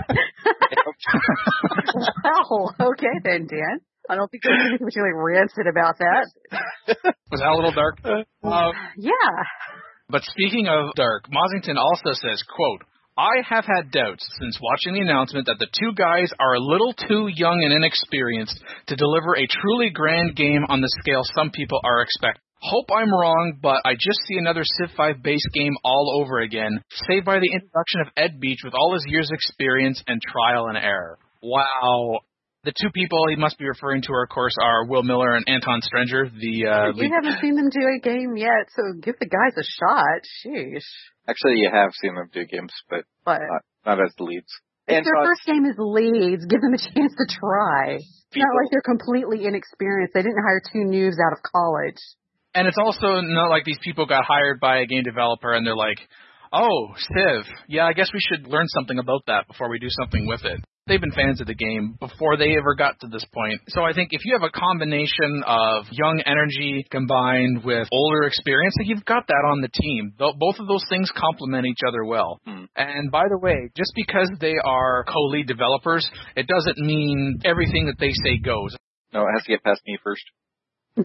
Wow. Okay then, Dan. I don't think there's anything particularly rancid about that. Was that a little dark? Uh, yeah. But speaking of dark, Mossington also says, quote, I have had doubts since watching the announcement that the two guys are a little too young and inexperienced to deliver a truly grand game on the scale some people are expecting. Hope I'm wrong, but I just see another Civ five base game all over again, saved by the introduction of Ed Beach with all his years of experience and trial and error. Wow. The two people he must be referring to, are, of course, are Will Miller and Anton Strenger. The uh, You lead- haven't seen them do a game yet, so give the guys a shot. Sheesh. Actually, you have seen them do games, but But not, not as the leads. if And their Todd- first game is leads, give them a chance to try. It's not People- like they're completely inexperienced. They didn't hire two noobs out of college. And it's also not like these people got hired by a game developer and they're like, oh, Civ, yeah, I guess we should learn something about that before we do something with it. They've been fans of the game before they ever got to this point. So I think if you have a combination of young energy combined with older experience, you've got that on the team. Both of those things complement each other well. Hmm. And by the way, just because they are co-lead developers, it doesn't mean everything that they say goes. No, it has to get past me first. And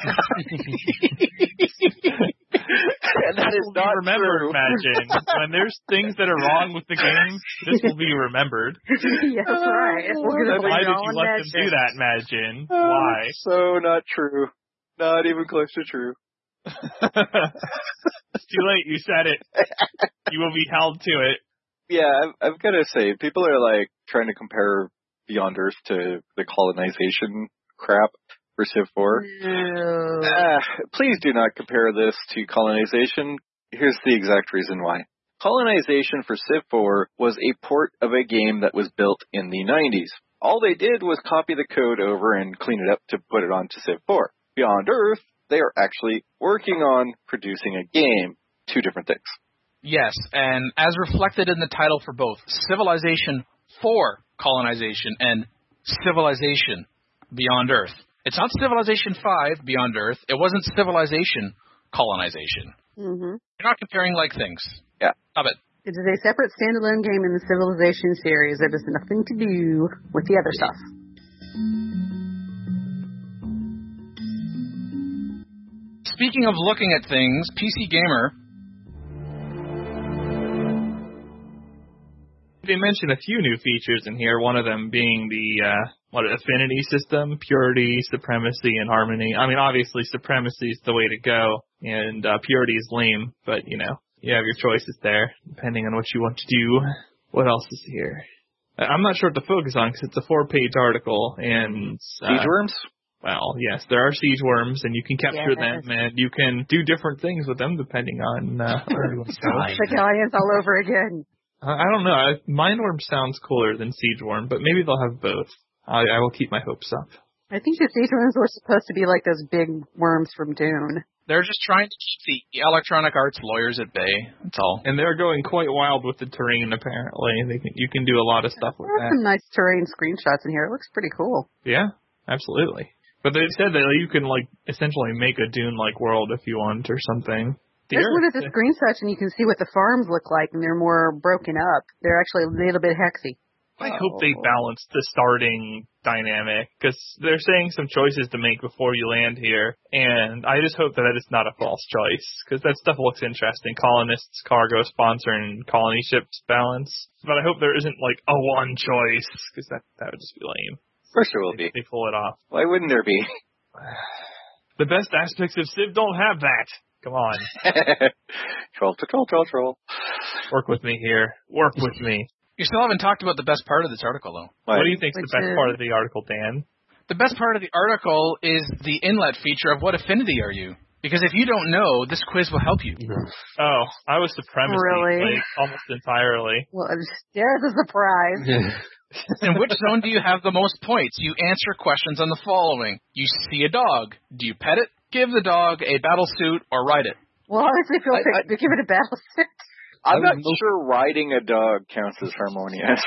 that is not remembered, Imagine. When there's things that are wrong with the game, this will be remembered. Yes, right. We're gonna Why blame did it all you on let that them do shit. that, Imagine? Why? So not true. Not even close to true. It's too late. You said it. You will be held to it. Yeah, I've, I've got to say, people are like trying to compare Beyond Earth to the colonization crap for Civ four. No. Uh, please do not compare this to colonization. Here's the exact reason why. Colonization for Civ four was a port of a game that was built in the nineties. All they did was copy the code over and clean it up to put it onto Civ four. Beyond Earth, they are actually working on producing a game. Two different things. Yes, and as reflected in the title for both, Civilization four Colonization and Civilization Beyond Earth. It's not Civilization five Beyond Earth. It wasn't Civilization Colonization. Mm-hmm. You're not comparing like things. Yeah. Stop it. It is a separate standalone game in the Civilization series. It has nothing to do with the other stuff. Speaking of looking at things, P C Gamer. They mentioned a few new features in here, one of them being the uh, what affinity system, purity, supremacy, and harmony. I mean, obviously, supremacy is the way to go, and uh, purity is lame, but, you know, you have your choices there, depending on what you want to do. What else is here? I'm not sure what to focus on, because it's a four-page article, and... Uh, Siege worms? Well, yes, there are siege worms, and you can capture Yes. them, and you can do different things with them, depending on uh, where you want to go. The Guardians all over again. Uh, I don't know. I- Mindworm sounds cooler than Siege Worm, but maybe they'll have both. I, I will keep my hopes up. I think the siege worms were supposed to be like those big worms from Dune. They're just trying to keep the Electronic Arts lawyers at bay. That's all. And they're going quite wild with the terrain, apparently. They can, you can do a lot of stuff with There are that. some nice terrain screenshots in here. It looks pretty cool. Yeah, absolutely. But they said that you can, like, essentially make a Dune-like world if you want or something. The Just look Earth- at the screenshots and you can see what the farms look like, and they're more broken up. They're actually a little bit hexy. I hope they balance the starting dynamic, because they're saying some choices to make before you land here, and I just hope that that is not a false choice, because that stuff looks interesting. Colonists, cargo, sponsor, and colony ships balance. But I hope there isn't, like, a one choice, because that, that would just be lame. Of course there will be. They pull it off. Why wouldn't there be? The best aspects of Civ don't have that. Come on. troll, troll, troll, troll. Work with me here. Work with me. You still haven't talked about the best part of this article, though. What do you think is Which the best is- part of the article, Dan? The best part of the article is the inlet feature of what affinity are you? Because if you don't know, this quiz will help you. Oh, I was supremacy, Really? like, almost entirely. Well, there's a surprise. In which zone do you have the most points? You answer questions on the following. You see a dog. Do you pet it, give the dog a battle suit, or ride it? Well, honestly, feel I- like I- to give it a battle suit. I'm I not would most- sure riding a dog counts as harmonious.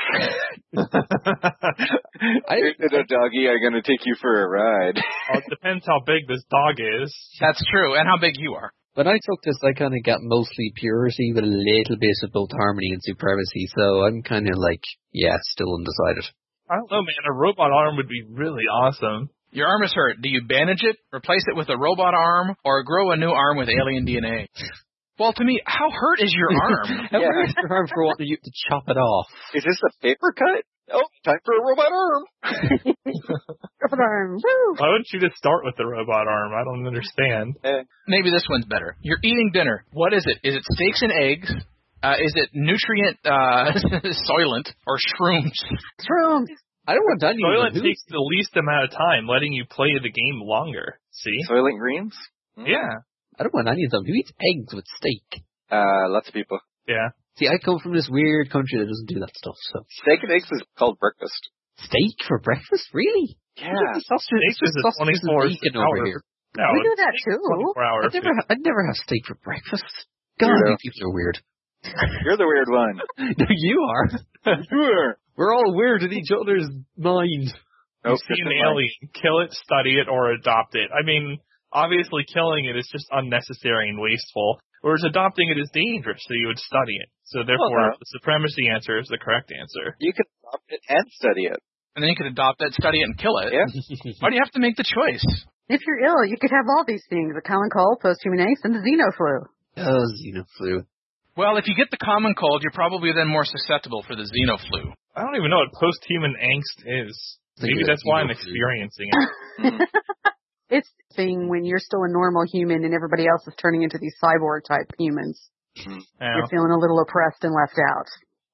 I, Isn't a doggy, I'm going to take you for a ride. Well, it depends how big this dog is. That's true, and how big you are. when I took this, I kind of got mostly purity with a little bit of both harmony and supremacy, so I'm kind of like, yeah, still undecided. I don't know, man. A robot arm would be really awesome. Your arm is hurt. Do you bandage it, replace it with a robot arm, or grow a new arm with alien D N A? Well, to me, how hurt is your arm? How Yeah. hard is your arm for wanting you to chop it off? Is this a paper cut? Oh, time for a robot arm. Robot arm. Woo! Why wouldn't you just start with the robot arm? I don't understand. Eh, Maybe this one's better. You're eating dinner. What is it? Is it steaks and eggs? Uh, is it nutrient uh, soylent or shrooms? Shrooms. I don't want onions. Soylent Who- takes the least amount of time, letting you play the game longer. See? Soylent Greens? Mm. Yeah. I don't want onions on. Who eats eggs with steak? Uh, lots of people. Yeah. See, I come from this weird country that doesn't do that stuff, so. Steak and eggs is called breakfast. Steak for breakfast? Really? Yeah. Sausage, Steak is a sausages twenty-four and bacon over hour. here. No, We do it's that too. twenty-four hours. I'd never, ha- I'd never have steak for breakfast. God, Weirdo. you people are weird. You're the weird one. No, you are. Sure. We're all weird in each other's minds. You Nope, see an different line. alien, kill it, study it, or adopt it. I mean, obviously killing it is just unnecessary and wasteful, whereas adopting it is dangerous, so you would study it. So therefore, Well, no. the supremacy answer is the correct answer. You can adopt it and study it. And then you could adopt it, study it, and kill it. Yeah. Why do you have to make the choice? If you're ill, you could have all these things: a common cold, post-human angst, and the xenoflu. Oh, xenoflu. Well, if you get the common cold, you're probably then more susceptible for the xenoflu. I don't even know what post-human angst is. Maybe that's why I'm experiencing it. It's the thing when you're still a normal human and everybody else is turning into these cyborg-type humans. Yeah. You're feeling a little oppressed and left out.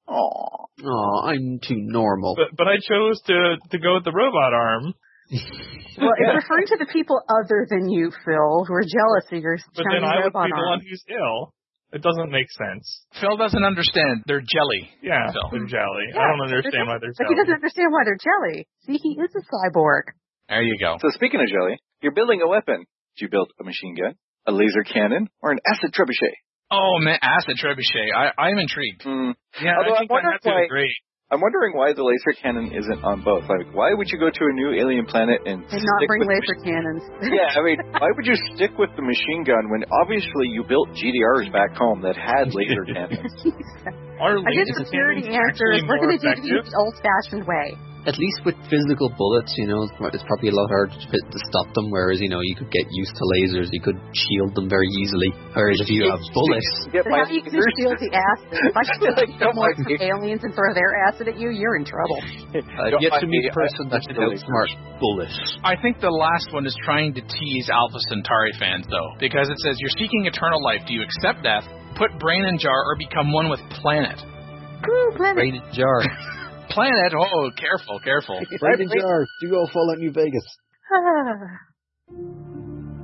Aw. Oh, I'm too normal. But but I chose to to go with the robot arm. Well, it's referring to the people other than you, Phil, who are jealous of your But shiny then I would robot be the arm. one who's ill. It doesn't make sense. Phil doesn't understand. They're jelly. Yeah, Phil. they're jelly. Yeah, I don't understand why they're But he jelly. doesn't understand why they're jelly. See, he is a cyborg. There you go. So speaking of jelly, you're building a weapon. Do you build a machine gun, a laser cannon, or an acid trebuchet? Oh, man, acid trebuchet. I, I'm intrigued. Hmm. Yeah, Although I think I wonder that's why- great. I'm wondering why the laser cannon isn't on both. Like, why would you go to a new alien planet and, And not stick bring with laser cannons. Yeah, I mean, why would you stick with the machine gun when obviously you built G D Rs back home that had laser cannons? Our I guess laser the security cannons answer is actually we're more going to do it effective. the old-fashioned way. At least with physical bullets, you know, it's it's probably a lot harder to, to stop them, whereas, you know, you could get used to lasers, you could shield them very easily. Whereas if you have bullets, Get But my how you can just steal the acid? If I can Like, steal don't more mind me. aliens and throw their acid at you, you're in trouble. I've Don't yet mind to meet me, a person I- that can outsmart bullets. I think the last one is trying to tease Alpha Centauri fans, though, because it says, you're seeking eternal life. Do you accept death, put brain in jar, or become one with planet? Ooh, planet. Brain in jar. Planet? Oh, careful, careful. Brain in jar. Do all fall out New Vegas. Ah.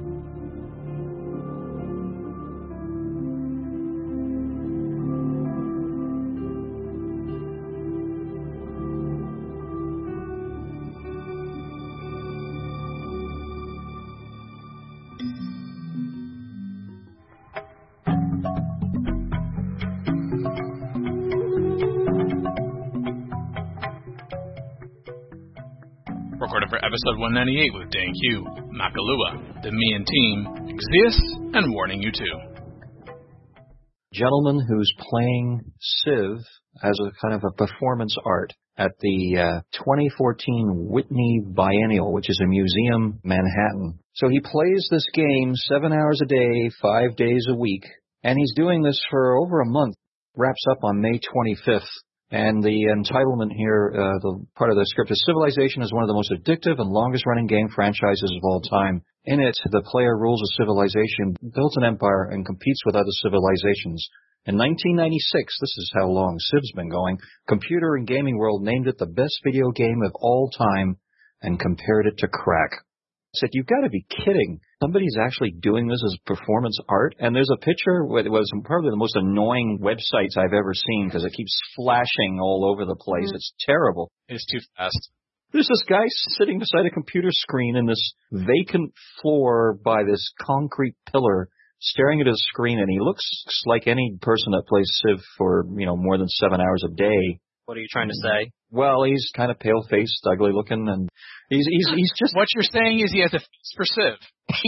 Recorded for episode one ninety-eight with Dan Q, Makalua, the Me and Team, Exist, and Warning You Too. Gentleman who's playing Civ as a kind of a performance art at the uh, twenty fourteen Whitney Biennial, which is a museum, Manhattan. So he plays this game seven hours a day, five days a week, and he's doing this for over a month. Wraps up on May twenty-fifth. And the entitlement here, uh, the part of the script is Civilization is one of the most addictive and longest-running game franchises of all time. In it, the player rules a civilization, builds an empire, and competes with other civilizations. In nineteen ninety-six, this is how long Civ's been going, Computer and Gaming World named it the best video game of all time and compared it to crack. I said, you've got to be kidding. Somebody's actually doing this as performance art? And there's a picture where it was probably the most annoying websites I've ever seen because it keeps flashing all over the place. It's terrible. It's too fast. There's this guy sitting beside a computer screen in this vacant floor by this concrete pillar staring at his screen, and he looks like any person that plays Civ for, you know, more than seven hours a day. What are you trying to say? Well, he's kind of pale-faced, ugly-looking, and he's he's he's just What you're saying is he has a face for Civ.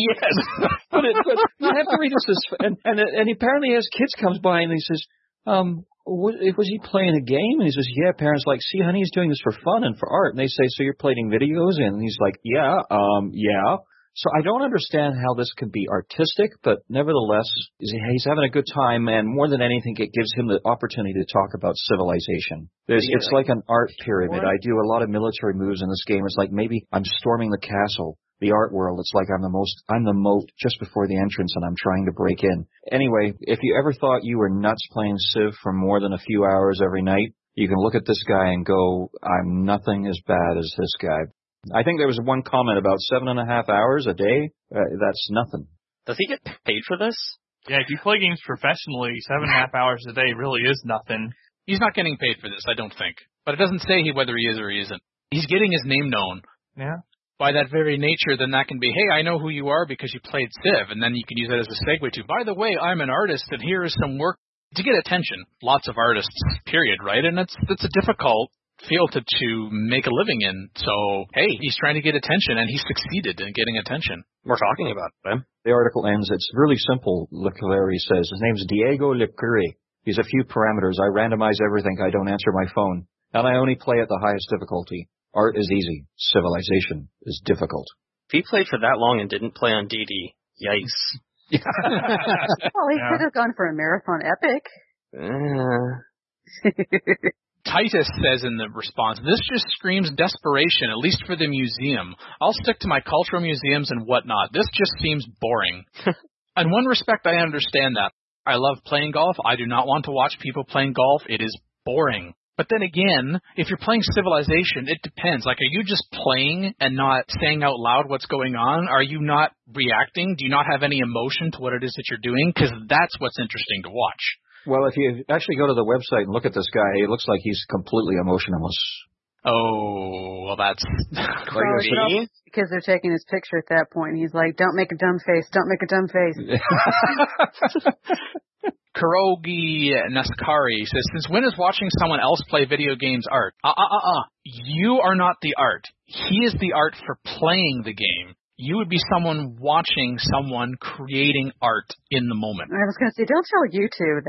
yes. But, it, but you have to read this, and and and apparently his kids comes by and he says, um, was, was he playing a game? And he says, yeah. Parents like, see, honey, he's doing this for fun and for art. And they say, so you're playing videos? And he's like, yeah, um, yeah. So I don't understand how this could be artistic, but nevertheless, he's having a good time, and more than anything, it gives him the opportunity to talk about civilization. There's, Yeah. It's like an art pyramid. What? I do a lot of military moves in this game. It's like maybe I'm storming the castle. The art world, it's like I'm the most, I'm the moat just before the entrance and I'm trying to break in. Anyway, if you ever thought you were nuts playing Civ for more than a few hours every night, you can look at this guy and go, I'm nothing as bad as this guy. I think there was one comment about seven and a half hours a day. Uh, that's nothing. Does he get paid for this? Yeah, if you play games professionally, seven and a half hours a day really is nothing. He's not getting paid for this, I don't think. But it doesn't say he whether he is or he isn't. He's getting his name known. Yeah. By that very nature, then that can be, hey, I know who you are because you played Civ, and then you can use that as a segue to, by the way, I'm an artist, and here is some work to get attention. Lots of artists, period, right? And it's it's a difficult field to, to make a living in. So, hey, he's trying to get attention, and he succeeded in getting attention. We're talking about him. The article ends, it's really simple, Leclerc says. His name's Diego Leclerc. He's a few parameters. I randomize everything. I don't answer my phone. And I only play at the highest difficulty. Art is easy. Civilization is difficult. If he played for that long and didn't play on D D, yikes. Well, he Yeah. could have gone for a marathon epic. Uh, Titus says in the response, this just screams desperation, at least for the museum. I'll stick to my cultural museums and whatnot. This just seems boring. In one respect, I understand that. I love playing golf. I do not want to watch people playing golf. It is boring. But then again, if you're playing Civilization, it depends. Like, are you just playing and not saying out loud what's going on? Are you not reacting? Do you not have any emotion to what it is that you're doing? Because that's what's interesting to watch. Well, if you actually go to the website and look at this guy, it looks like he's completely emotionless. Oh, well, that's Probably not because they're taking his picture at that point. He's like, don't make a dumb face. Don't make a dumb face. Kurogi Naskari says, since when is watching someone else play video games art? Uh, uh, uh, uh. You are not the art. He is the art for playing the game. You would be someone watching someone creating art in the moment. I was going to say, don't tell you two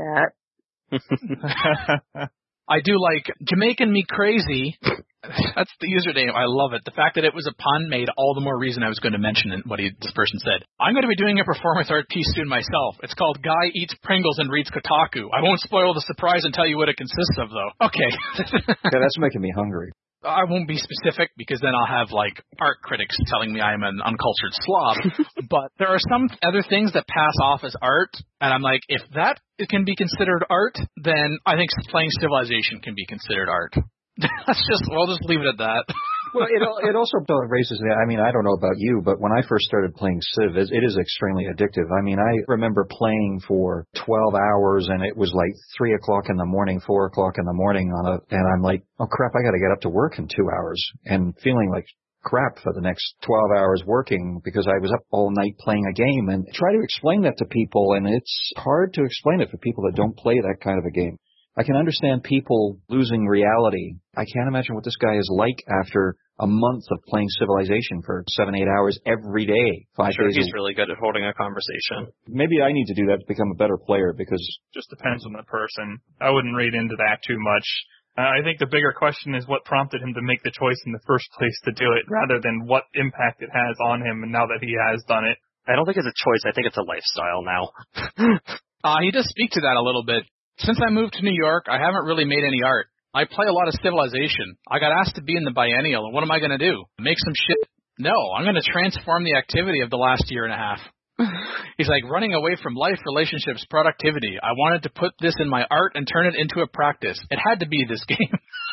that. I do like Jamaican Me Crazy. That's the username. I love it. The fact that it was a pun made all the more reason I was going to mention it, what he, this person said. I'm going to be doing a performance art piece soon myself. It's called Guy Eats Pringles and Reads Kotaku. I won't spoil the surprise and tell you what it consists of, though. Okay. Yeah, that's making me hungry. I won't be specific because then I'll have, like, art critics telling me I'm an uncultured slob. But there are some other things that pass off as art, and I'm like, if that can be considered art, then I think playing Civilization can be considered art. That's just, we'll just leave it at that. Well, it it also raises the, I mean, I don't know about you, but when I first started playing Civ, it, it is extremely addictive. I mean, I remember playing for twelve hours, and it was like three o'clock in the morning, four o'clock in the morning, on a, and I'm like, oh crap, I got to get up to work in two hours, and feeling like crap for the next twelve hours working because I was up all night playing a game, and try to explain that to people, and it's hard to explain it for people that don't play that kind of a game. I can understand people losing reality. I can't imagine what this guy is like after a month of playing Civilization for seven, eight hours every day, five sure days. He's really good at holding a conversation. Maybe I need to do that to become a better player because... Just depends on the person. I wouldn't read into that too much. Uh, I think the bigger question is what prompted him to make the choice in the first place to do it, rather than what impact it has on him and now that he has done it. I don't think it's a choice. I think it's a lifestyle now. uh, he does speak to that a little bit. Since I moved to New York, I haven't really made any art. I play a lot of Civilization. I got asked to be in the biennial, and what am I going to do? Make some shit? No, I'm going to transform the activity of the last year and a half. He's like, running away from life, relationships, productivity. I wanted to put this in my art and turn it into a practice. It had to be this game.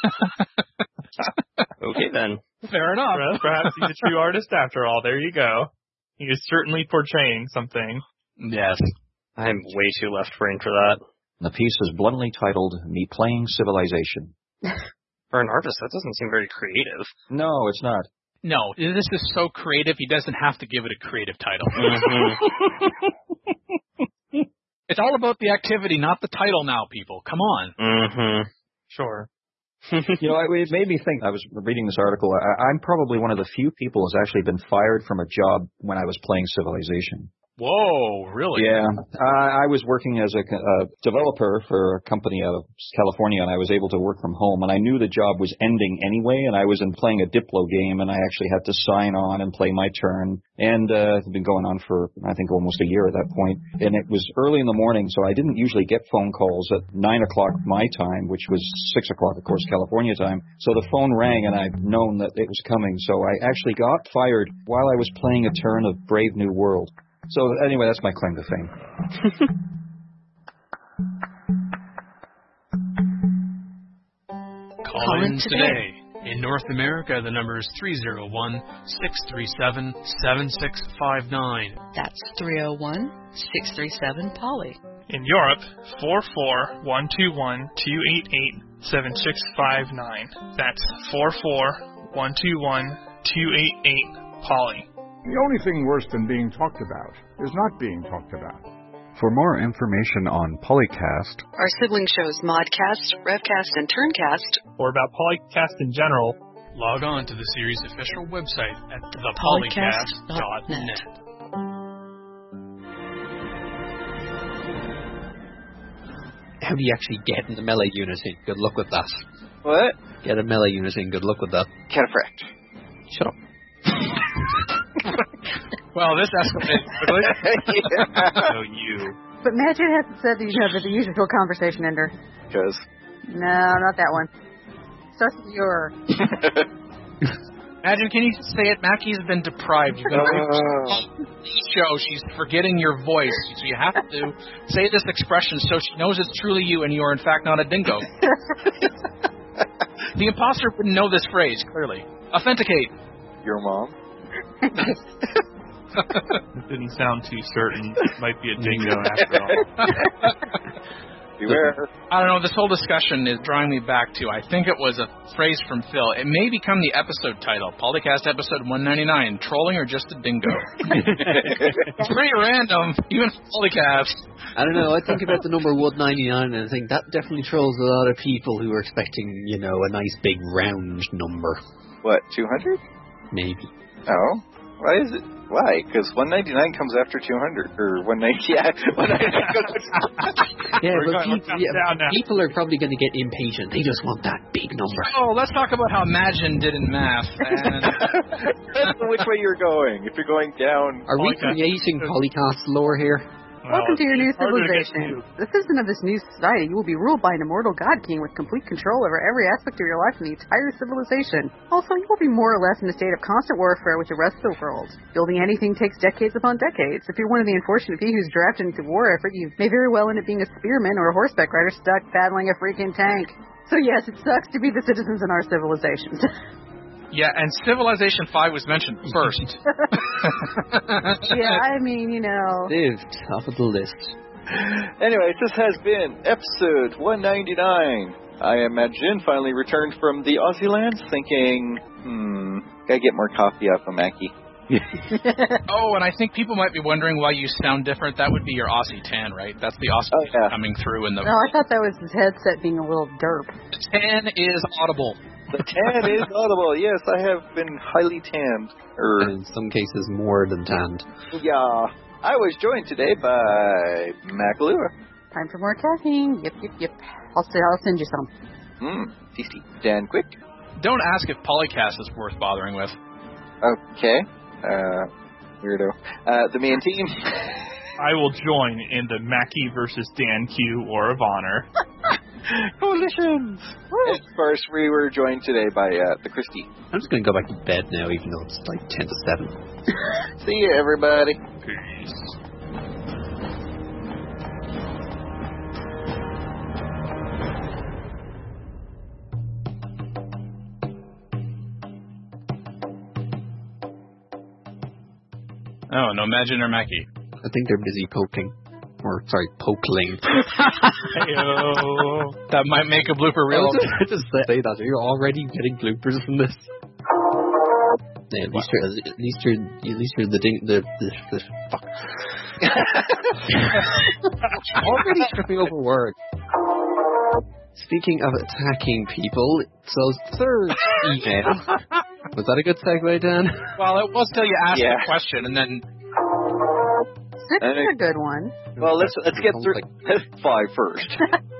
Okay, then. Fair enough. Well, perhaps he's a true artist after all. There you go. He is certainly portraying something. Yes. I'm way too left-brain for that. The piece is bluntly titled, Me Playing Civilization. For an artist, that doesn't seem very creative. No, it's not. No, this is so creative, he doesn't have to give it a creative title. Mm-hmm. It's all about the activity, not the title now, people. Come on. Mm-hmm. Sure. You know, it made me think, I was reading this article, I, I'm probably one of the few people who's actually been fired from a job when I was playing Civilization. Whoa, really? Yeah. Uh, I was working as a, a developer for a company out of California, and I was able to work from home, and I knew the job was ending anyway, and I was in playing a Diplo game, and I actually had to sign on and play my turn, and uh, it's been going on for, I think, almost a year at that point, and it was early in the morning, so I didn't usually get phone calls at nine o'clock my time, which was six o'clock, of course, California time, so the phone rang, and I'd known that it was coming, so I actually got fired while I was playing a turn of Brave New World. So anyway, that's my claim to fame. Call, Call in, in today. today. In North America, the number is three oh one, six three seven, seven six five nine. That's three oh one, six three seven, Polly. In Europe, four four one two one two eight eight seven six five nine. That's four four one two one two eight eight, Polly. The only thing worse than being talked about is not being talked about. For more information on Polycast, Our sibling shows Modcast, Revcast, and Turncast, or about Polycast in general, log on to the series' official website at the polycast polycast dot net. net. How do you actually get in the melee unit in? Good luck with that. What? Get a melee unit in. Good luck with that. Cataphract. Shut up. Well, this escalated quickly. Yeah. so you. But Magic hasn't said that you have the usual conversation ender. Because. No, not that one. Starts with your. Imagine, can you say it? Mackie's been deprived. You've been uh, show. She's forgetting your voice, so you have to say this expression so she knows it's truly you and you are in fact not a dingo. The imposter wouldn't know this phrase, clearly. Authenticate. Your mom? It didn't sound too certain. Might be a dingo after all. Beware. I don't know, this whole discussion is drawing me back to, I think it was a phrase from Phil. It may become the episode title, Polycast episode one ninety-nine, Trolling or Just a Dingo. It's pretty random, even for Polycast. I don't know, I think about the number one ninety-nine and I think that definitely trolls a lot of people who are expecting, you know, a nice big round number. What, two hundred? Maybe. Oh, why is it? Why? Because one ninety-nine comes after two hundred, or one ninety. Yeah, one ninety-nine goes after. Yeah, We're but going, people, yeah, people are probably going to get impatient. They just want that big number. Oh, let's talk about how Magin did in math. And Depends on which way you're going. If you're going down, Are we creating Polycast lore here? Well, Welcome to your new it's harder to get civilization. to. The citizen of this new society, you will be ruled by an immortal god king with complete control over every aspect of your life and the entire civilization. Also, you will be more or less in a state of constant warfare with the rest of the world. Building anything takes decades upon decades. If you're one of the unfortunate few who's drafted into war effort, you may very well end up being a spearman or a horseback rider stuck battling a freaking tank. So yes, it sucks to be the citizens in our civilizations. yeah, and Civilization five was mentioned first. Yeah, I mean, you know. Civ, top of the list. Anyway, this has been episode one ninety-nine. I imagine finally returned from the Aussie lands thinking, hmm, gotta get more coffee out of Mackie. Oh, and I think people might be wondering why you sound different. That would be your Aussie tan, right? That's the Aussie Oh, yeah. coming through in the... No, I thought that was his headset being a little derp. The tan is audible. The tan is audible. Yes, I have been highly tanned. Er, And in some cases, more than tanned. yeah. I was joined today by Macalua. Time for more caffeine. Yep, yep, yep. I'll, send, I'll send you some. Mmm, tasty. Dan Quick. Don't ask if Polycast is worth bothering with. Okay. Uh, weirdo. Uh, the main team. I will join in the Mackie versus Dan Q War of Honor. Coalitions. And of course, we were joined today by uh, the Christie. I'm just going to go back to bed now, even though it's like ten to seven. See you, everybody. Peace. Oh, no Magin or Mackie. I think they're busy poking. Or, sorry, pokling. Heyo. That might make a blooper reel. I just say that. You're already getting bloopers from this. Yeah, at least you're, at least you're, at least you're the ding, the, the, the fuck. Already tripping over words. Speaking of attacking people, so third email. Was that a good segue, Dan? Well, it was till you asked Yeah. the question, and then... Six is a good one. Well, let's let's get through five first.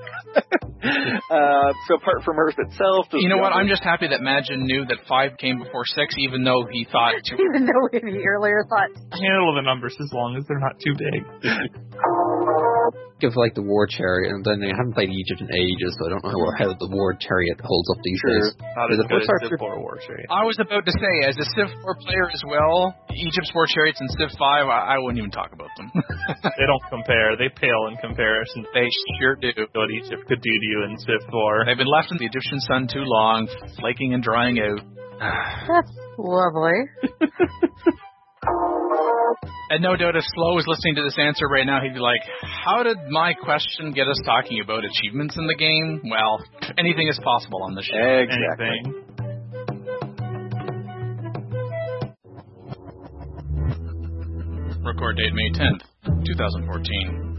uh, so apart from Earth itself, You know what? I'm just happy that Magin knew that five came before six, even though he thought... Two... Even though he earlier thought... Handle the numbers as long as they're not too big. Think of like the War Chariot, and then I haven't played Egypt in ages, so I don't know how, how the War Chariot holds up these days. Not as good as Civ four War Chariot. I was about to say, as a Civ four player as well, Egypt's War Chariots and Civ five, I, I wouldn't even talk about them. They don't compare. They pale in comparison. They sure do. What Egypt could do to you in Civ four. They've been left in the Egyptian sun too long, flaking and drying out. That's lovely. And no doubt if Slow was listening to this answer right now, he'd be like, how did my question get us talking about achievements in the game? Well, anything is possible on this show. Exactly. Anything. Record date May tenth, twenty fourteen.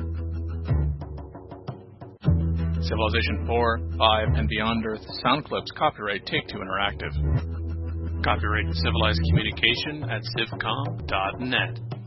Civilization four, five, and Beyond Earth sound clips, copyright Take-Two Interactive. Copyright Civilized Communication at civcom dot net.